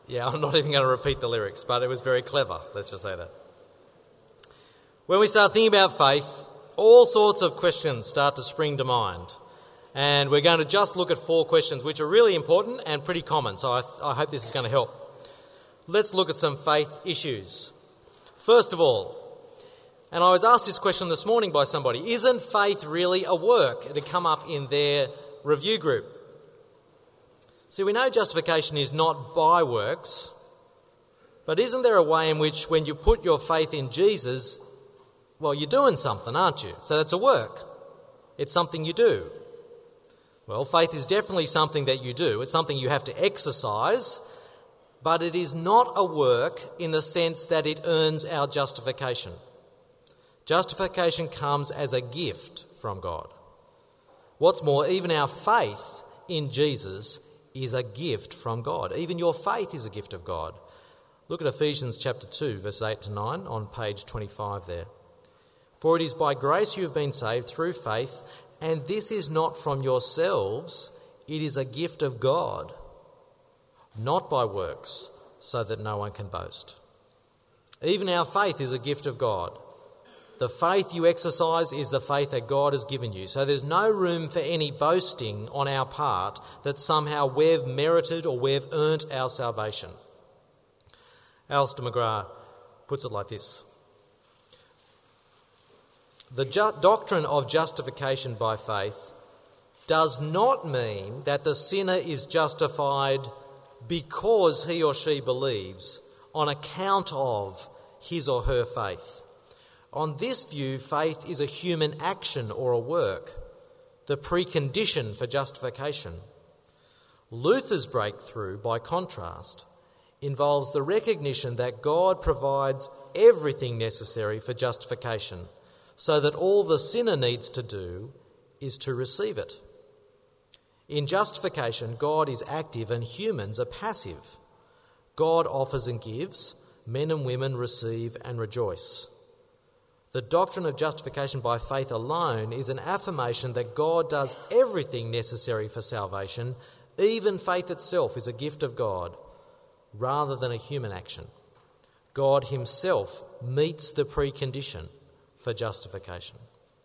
Yeah, I'm not even going to repeat the lyrics, but it was very clever, let's just say that. When we start thinking about faith, all sorts of questions start to spring to mind. And we're going to just look at 4 questions which are really important and pretty common, so I hope this is going to help. Let's look at some faith issues. First of all, and I was asked this question this morning by somebody, isn't faith really a work? It had come up in their review group. See, we know justification is not by works, but isn't there a way in which when you put your faith in Jesus, well, you're doing something, aren't you? So that's a work. It's something you do. Well, faith is definitely something that you do. It's something you have to exercise, but it is not a work in the sense that it earns our justification. Justification comes as a gift from God. What's more, even our faith in Jesus is a gift from God. Even your faith is a gift of God. Look at Ephesians chapter 2, verses 8 to 9 on page 25 there. For it is by grace you have been saved through faith, and this is not from yourselves, it is a gift of God, not by works, so that no one can boast. Even our faith is a gift of God. The faith you exercise is the faith that God has given you. So there's no room for any boasting on our part that somehow we've merited or we've earned our salvation. Alistair McGrath puts it like this. The doctrine of justification by faith does not mean that the sinner is justified because he or she believes on account of his or her faith. On this view, faith is a human action or a work, the precondition for justification. Luther's breakthrough, by contrast, involves the recognition that God provides everything necessary for justification, so that all the sinner needs to do is to receive it. In justification, God is active and humans are passive. God offers and gives, men and women receive and rejoice. The doctrine of justification by faith alone is an affirmation that God does everything necessary for salvation. Even faith itself is a gift of God rather than a human action. God himself meets the precondition for justification.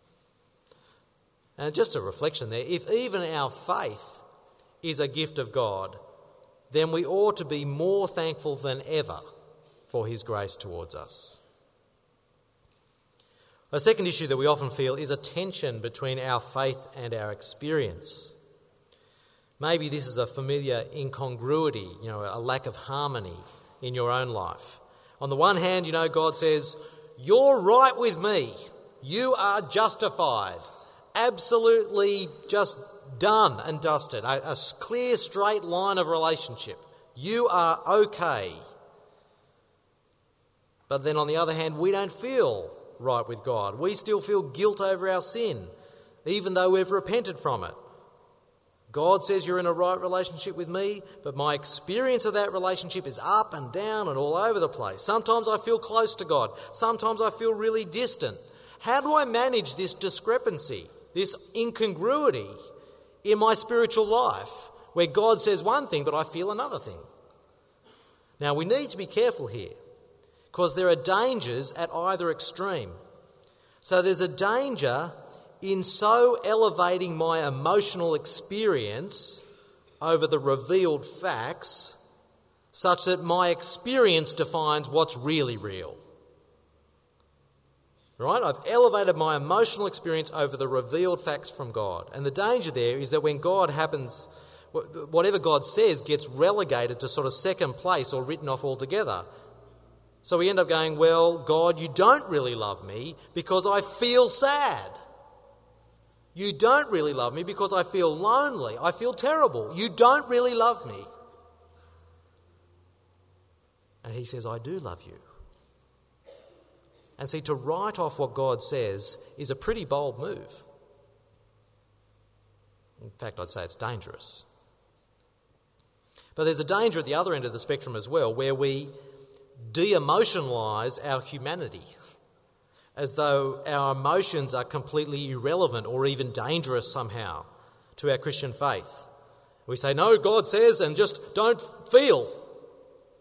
And just a reflection there, if even our faith is a gift of God, then we ought to be more thankful than ever for his grace towards us. A second issue that we often feel is a tension between our faith and our experience. Maybe this is a familiar incongruity, a lack of harmony in your own life. On the one hand, God says, you're right with me. You are justified. Absolutely just done and dusted. A clear, straight line of relationship. You are okay. But then on the other hand, we don't feel right with God. We still feel guilt over our sin, even though we've repented from it. God says you're in a right relationship with me, but my experience of that relationship is up and down and all over the place. Sometimes I feel close to God. Sometimes I feel really distant. How do I manage this discrepancy, this incongruity in my spiritual life, where God says one thing, but I feel another thing? Now, we need to be careful here, because there are dangers at either extreme. So there's a danger in so elevating my emotional experience over the revealed facts such that my experience defines what's really real. Right? I've elevated my emotional experience over the revealed facts from God. And the danger there is that when God happens, whatever God says gets relegated to sort of second place or written off altogether. So we end up going, well, God, you don't really love me because I feel sad. You don't really love me because I feel lonely. I feel terrible. You don't really love me. And he says, I do love you. And see, to write off what God says is a pretty bold move. In fact, I'd say it's dangerous. But there's a danger at the other end of the spectrum as well, where we de-emotionalise our humanity, as though our emotions are completely irrelevant or even dangerous somehow to our Christian faith. We say, no, God says, and just don't feel.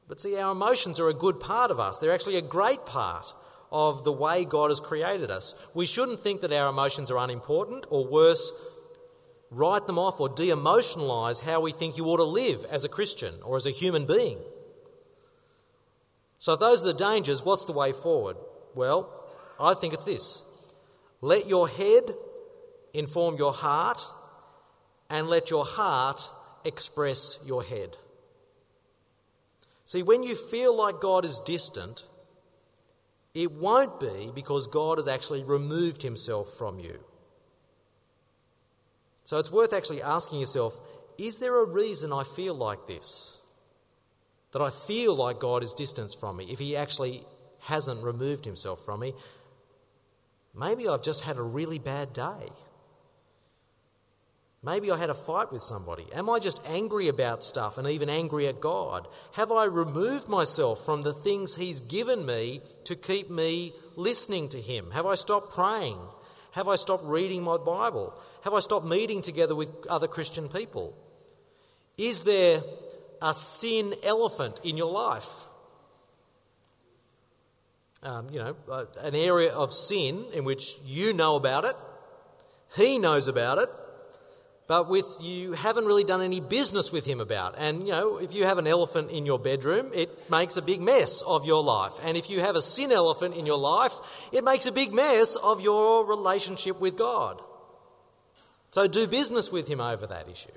But see, our emotions are a good part of us. They're actually a great part of the way God has created us. We shouldn't think that our emotions are unimportant, or worse, write them off or de-emotionalise how we think you ought to live as a Christian or as a human being. So if those are the dangers, what's the way forward? Well, I think it's this. Let your head inform your heart, and let your heart express your head. See, when you feel like God is distant, it won't be because God has actually removed himself from you. So it's worth actually asking yourself, is there a reason I feel like this? That I feel like God is distant from me, if he actually hasn't removed himself from me? Maybe I've just had a really bad day. Maybe I had a fight with somebody. Am I just angry about stuff and even angry at God? Have I removed myself from the things he's given me to keep me listening to him? Have I stopped praying? Have I stopped reading my Bible? Have I stopped meeting together with other Christian people? Is there a sin elephant in your life? An area of sin in which you know about it, he knows about it, but you haven't really done any business with him about. And, if you have an elephant in your bedroom, it makes a big mess of your life. And if you have a sin elephant in your life, it makes a big mess of your relationship with God. So do business with him over that issue.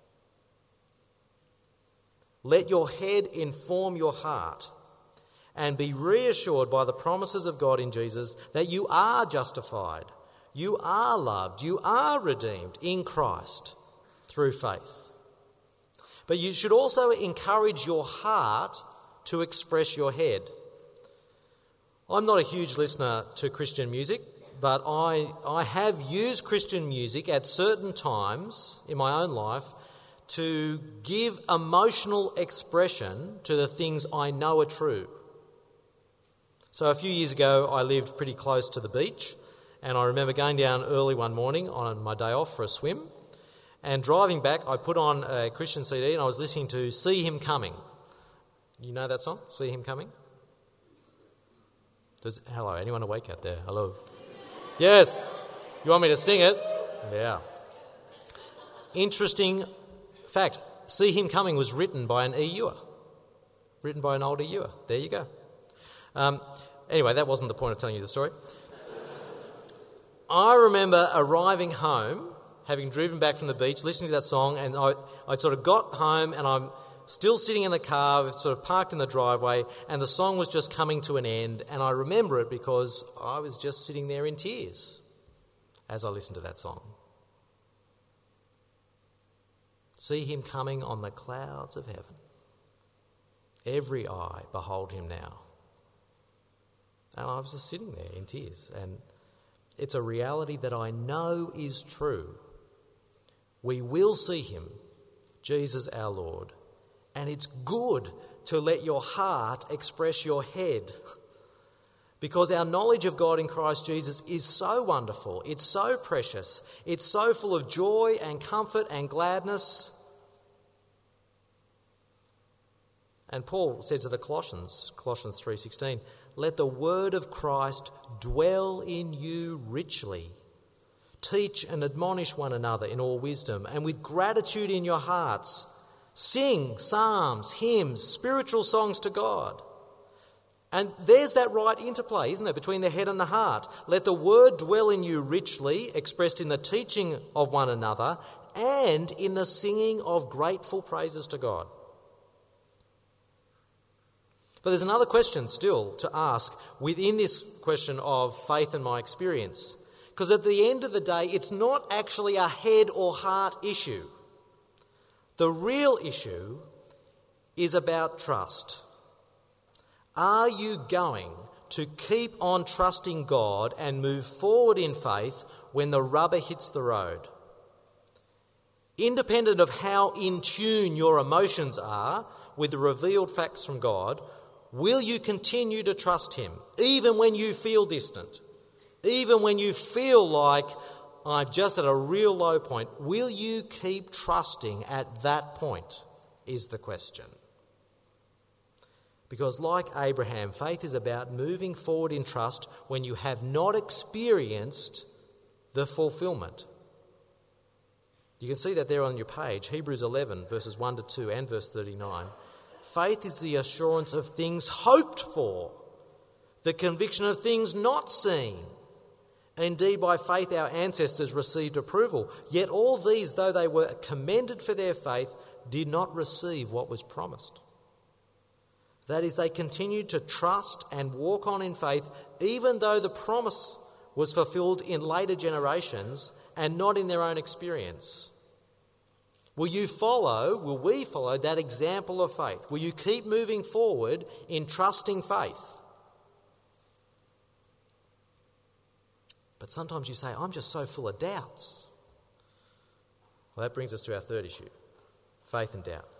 Let your head inform your heart, and be reassured by the promises of God in Jesus that you are justified, you are loved, you are redeemed in Christ through faith. But you should also encourage your heart to express your head. I'm not a huge listener to Christian music, but I have used Christian music at certain times in my own life to give emotional expression to the things I know are true. So a few years ago, I lived pretty close to the beach, and I remember going down early one morning on my day off for a swim, and driving back, I put on a Christian CD and I was listening to See Him Coming. You know that song, See Him Coming? Hello, anyone awake out there? Hello. Yes. You want me to sing it? Yeah. Interesting fact, See Him Coming was written by an EUer. Written by an old EUer. There you go. Anyway, that wasn't the point of telling you the story. I remember arriving home, having driven back from the beach, listening to that song, and I sort of got home and I'm still sitting in the car, sort of parked in the driveway, and the song was just coming to an end, and I remember it because I was just sitting there in tears as I listened to that song. See him coming on the clouds of heaven. Every eye behold him now. And I was just sitting there in tears, and it's a reality that I know is true. We will see him, Jesus our Lord, and it's good to let your heart express your head, because our knowledge of God in Christ Jesus is so wonderful, it's so precious, it's so full of joy and comfort and gladness. And Paul said to the Colossians 3:16, let the word of Christ dwell in you richly. Teach and admonish one another in all wisdom, and with gratitude in your hearts, sing psalms, hymns, spiritual songs to God. And there's that right interplay, isn't it, between the head and the heart. Let the word dwell in you richly, expressed in the teaching of one another and in the singing of grateful praises to God. But there's another question still to ask within this question of faith and my experience. Because at the end of the day, it's not actually a head or heart issue. The real issue is about trust. Are you going to keep on trusting God and move forward in faith when the rubber hits the road? Independent of how in tune your emotions are with the revealed facts from God, will you continue to trust him, even when you feel distant, even when you feel like I'm just at a real low point? Will you keep trusting at that point, is the question. Because like Abraham, faith is about moving forward in trust when you have not experienced the fulfillment. You can see that there on your page, Hebrews 11, verses 1 to 2 and verse 39. Faith is the assurance of things hoped for, the conviction of things not seen. Indeed, by faith our ancestors received approval. Yet all these, though they were commended for their faith, did not receive what was promised. That is, they continued to trust and walk on in faith, even though the promise was fulfilled in later generations and not in their own experience. Will we follow that example of faith? Will you keep moving forward in trusting faith? But sometimes you say, I'm just so full of doubts. Well, that brings us to our third issue, faith and doubt.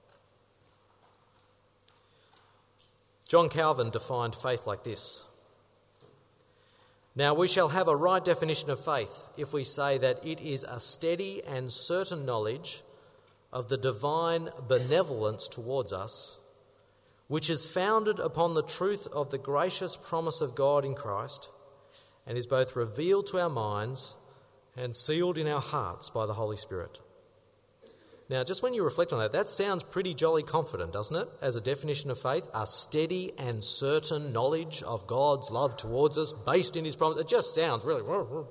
John Calvin defined faith like this. Now we shall have a right definition of faith if we say that it is a steady and certain knowledge of the divine benevolence towards us, which is founded upon the truth of the gracious promise of God in Christ, and is both revealed to our minds and sealed in our hearts by the Holy Spirit. Now, just when you reflect on that, that sounds pretty jolly confident, doesn't it? As a definition of faith, a steady and certain knowledge of God's love towards us based in his promise. It just sounds really...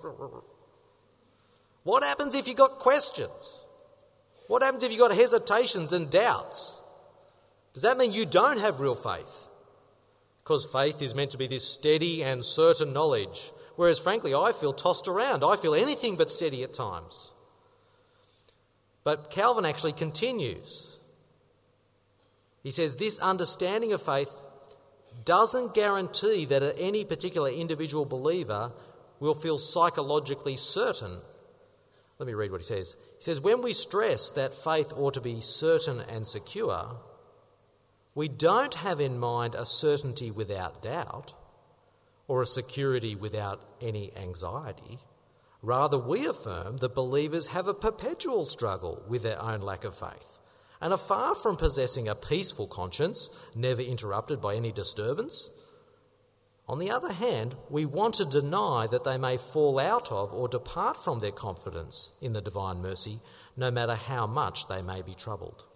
What happens if you've got questions? What happens if you've got hesitations and doubts? Does that mean you don't have real faith? Because faith is meant to be this steady and certain knowledge, whereas frankly I feel tossed around. I feel anything but steady at times. But Calvin actually continues. He says this understanding of faith doesn't guarantee that any particular individual believer will feel psychologically certain. Let me read what he says. He says, when we stress that faith ought to be certain and secure, we don't have in mind a certainty without doubt or a security without any anxiety. Rather, we affirm that believers have a perpetual struggle with their own lack of faith and are far from possessing a peaceful conscience, never interrupted by any disturbance. On the other hand, we want to deny that they may fall out of or depart from their confidence in the divine mercy, no matter how much they may be troubled.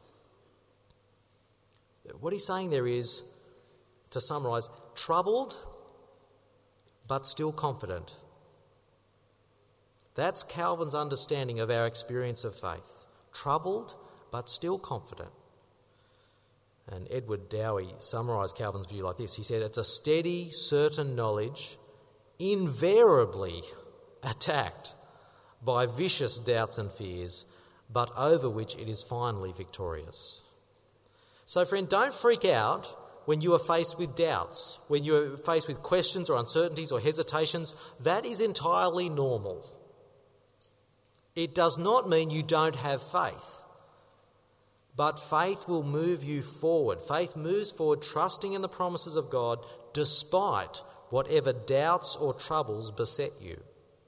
What he's saying there is, to summarise, troubled but still confident. That's Calvin's understanding of our experience of faith. Troubled, but still confident. And Edward Dowie summarised Calvin's view like this. He said, it's a steady, certain knowledge, invariably attacked by vicious doubts and fears, but over which it is finally victorious. So friend, don't freak out when you are faced with doubts, when you are faced with questions or uncertainties or hesitations. That is entirely normal. It does not mean you don't have faith, but faith will move you forward. Faith moves forward trusting in the promises of God despite whatever doubts or troubles beset you.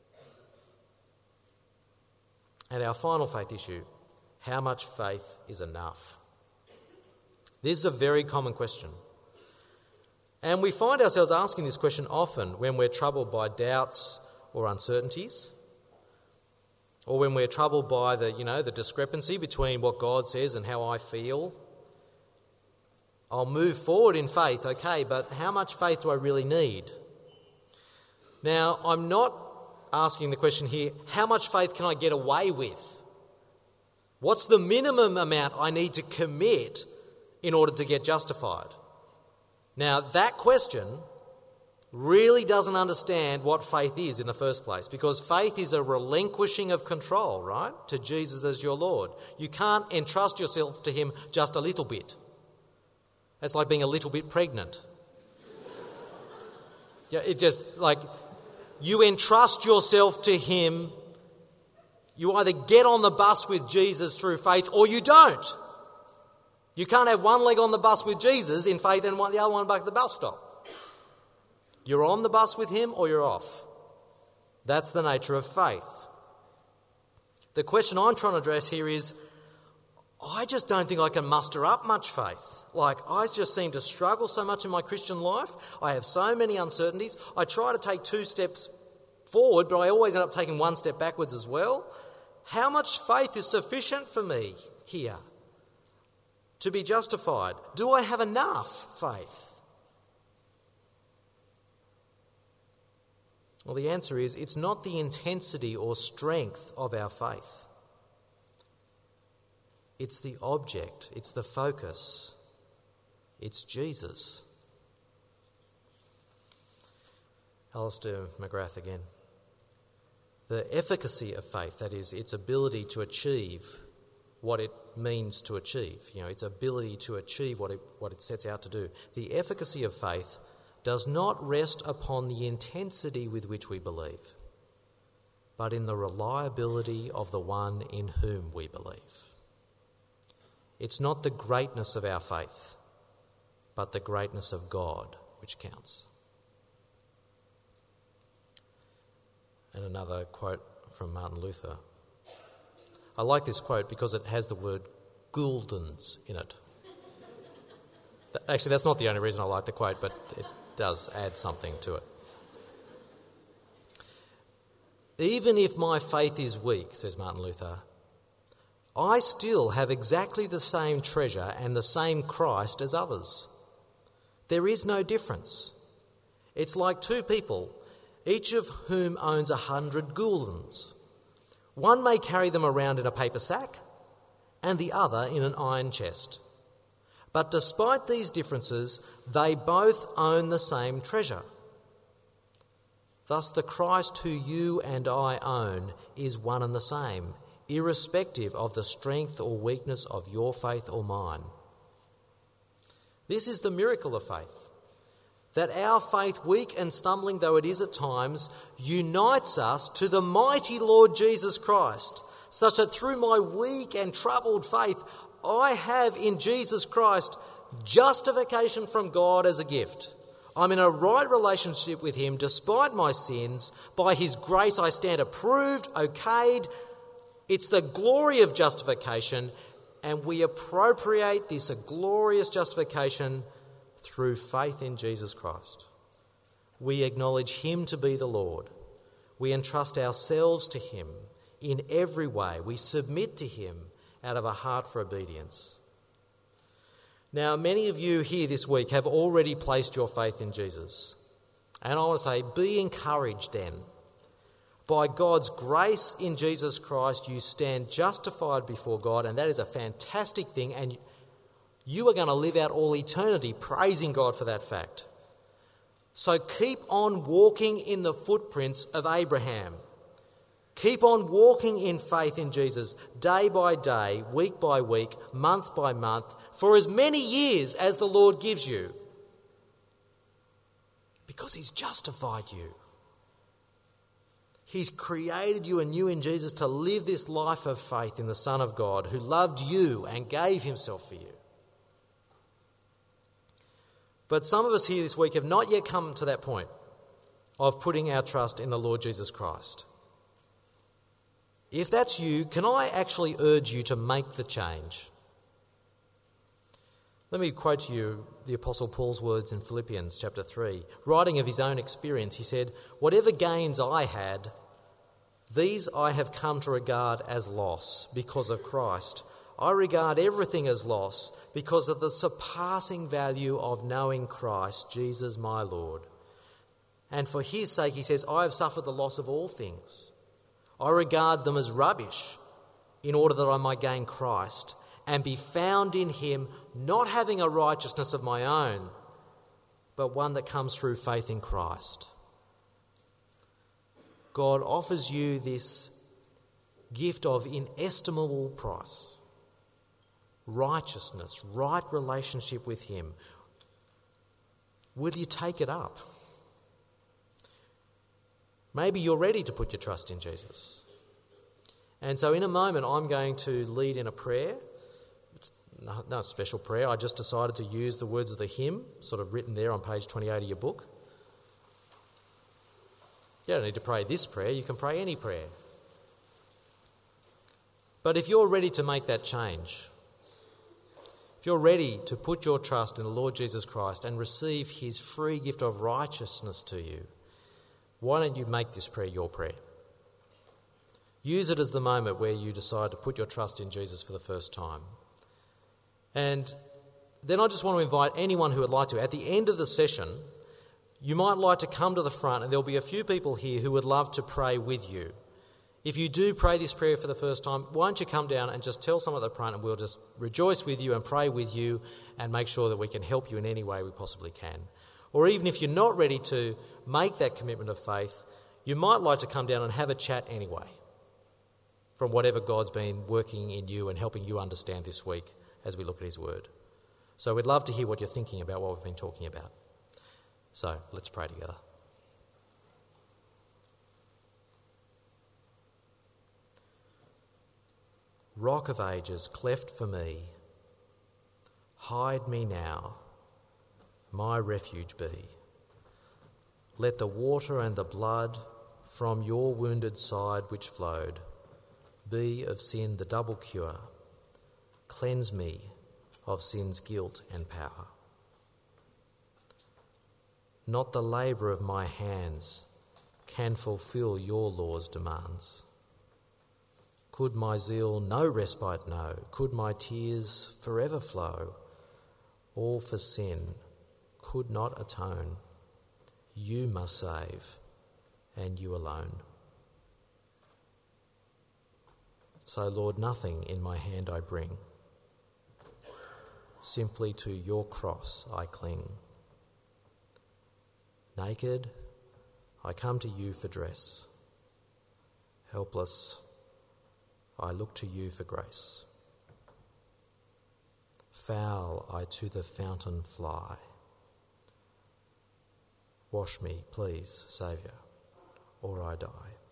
And our final faith issue, how much faith is enough? This is a very common question. And we find ourselves asking this question often when we're troubled by doubts or uncertainties, or when we're troubled by the discrepancy between what God says and how I feel. I'll move forward in faith, okay, but how much faith do I really need? Now, I'm not asking the question here, how much faith can I get away with? What's the minimum amount I need to commit in order to get justified? Now, that question really doesn't understand what faith is in the first place, because faith is a relinquishing of control, right, to Jesus as your Lord. You can't entrust yourself to him just a little bit. That's like being a little bit pregnant. Yeah, it just like you entrust yourself to him. You either get on the bus with Jesus through faith or you don't. You can't have one leg on the bus with Jesus in faith and the other one back at the bus stop. You're on the bus with him or you're off. That's the nature of faith. The question I'm trying to address here is, I just don't think I can muster up much faith. Like, I just seem to struggle so much in my Christian life. I have so many uncertainties. I try to take 2 steps forward, but I always end up taking 1 step backwards as well. How much faith is sufficient for me here to be justified? Do I have enough faith? Well, the answer is it's not the intensity or strength of our faith. It's the object, it's the focus, it's Jesus. Alistair McGrath again. The efficacy of faith, that is, its ability to achieve what it means to achieve, its ability to achieve what it sets out to do. The efficacy of faith does not rest upon the intensity with which we believe, but in the reliability of the one in whom we believe. It's not the greatness of our faith, but the greatness of God which counts. And another quote from Martin Luther. I like this quote because it has the word guldens in it. Actually, that's not the only reason I like the quote, but it does add something to it. Even if my faith is weak, says Martin Luther, I still have exactly the same treasure and the same Christ as others. There is no difference. It's like 2 people, each of whom owns 100 guldens. One may carry them around in a paper sack and the other in an iron chest. But despite these differences, they both own the same treasure. Thus the Christ who you and I own is one and the same, irrespective of the strength or weakness of your faith or mine. This is the miracle of faith, that our faith, weak and stumbling though it is at times, unites us to the mighty Lord Jesus Christ, such that through my weak and troubled faith, I have in Jesus Christ justification from God as a gift. I'm in a right relationship with him despite my sins. By his grace I stand approved, okayed. It's the glory of justification, and we appropriate this glorious justification through faith in Jesus Christ. We acknowledge him to be the Lord. We entrust ourselves to him in every way. We submit to him out of a heart for obedience. Now, many of you here this week have already placed your faith in Jesus. And I want to say, be encouraged then. By God's grace in Jesus Christ, you stand justified before God, and that is a fantastic thing, and you are going to live out all eternity praising God for that fact. So keep on walking in the footprints of Abraham. Keep on walking in faith in Jesus day by day, week by week, month by month, for as many years as the Lord gives you. Because he's justified you. He's created you anew in Jesus to live this life of faith in the Son of God who loved you and gave himself for you. But some of us here this week have not yet come to that point of putting our trust in the Lord Jesus Christ. If that's you, can I actually urge you to make the change? Let me quote to you the Apostle Paul's words in Philippians chapter 3. Writing of his own experience, he said, "Whatever gains I had, these I have come to regard as loss because of Christ. I regard everything as loss because of the surpassing value of knowing Christ, Jesus my Lord. And for his sake," he says, "I have suffered the loss of all things. I regard them as rubbish in order that I might gain Christ and be found in him, not having a righteousness of my own, but one that comes through faith in Christ." God offers you this gift of inestimable price, righteousness, right relationship with him. Will you take it up? Maybe you're ready to put your trust in Jesus. And so in a moment, I'm going to lead in a prayer. It's no special prayer. I just decided to use the words of the hymn, sort of written there on page 28 of your book. You don't need to pray this prayer. You can pray any prayer. But if you're ready to make that change, if you're ready to put your trust in the Lord Jesus Christ and receive his free gift of righteousness to you, why don't you make this prayer your prayer? Use it as the moment where you decide to put your trust in Jesus for the first time. And then I just want to invite anyone who would like to, at the end of the session, you might like to come to the front, and there'll be a few people here who would love to pray with you. If you do pray this prayer for the first time, why don't you come down and just tell someone at the front, and we'll just rejoice with you and pray with you and make sure that we can help you in any way we possibly can. Or even if you're not ready to make that commitment of faith, you might like to come down and have a chat anyway from whatever God's been working in you and helping you understand this week as we look at his word. So we'd love to hear what you're thinking about what we've been talking about. So let's pray together. Rock of ages, cleft for me, hide me now, my refuge be. Let the water and the blood from your wounded side which flowed be of sin the double cure. Cleanse me of sin's guilt and power. Not the labour of my hands can fulfil your law's demands. Could my zeal no respite know? Could my tears forever flow? All for sin could not atone. You must save, and you alone. So, Lord, nothing in my hand I bring. Simply to your cross I cling. Naked, I come to you for dress. Helpless, I look to you for grace. Foul, I to the fountain fly. Wash me, please, Saviour, or I die.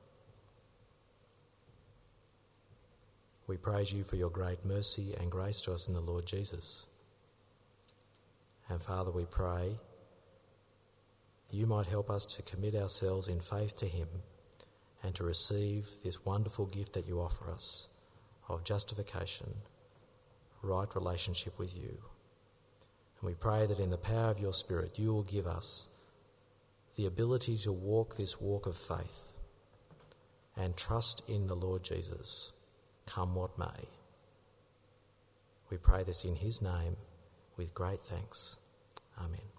We praise you for your great mercy and grace to us in the Lord Jesus. And Father, we pray you might help us to commit ourselves in faith to him and to receive this wonderful gift that you offer us of justification, right relationship with you. And we pray that in the power of your Spirit you will give us the ability to walk this walk of faith and trust in the Lord Jesus, come what may. We pray this in his name with great thanks. Amen.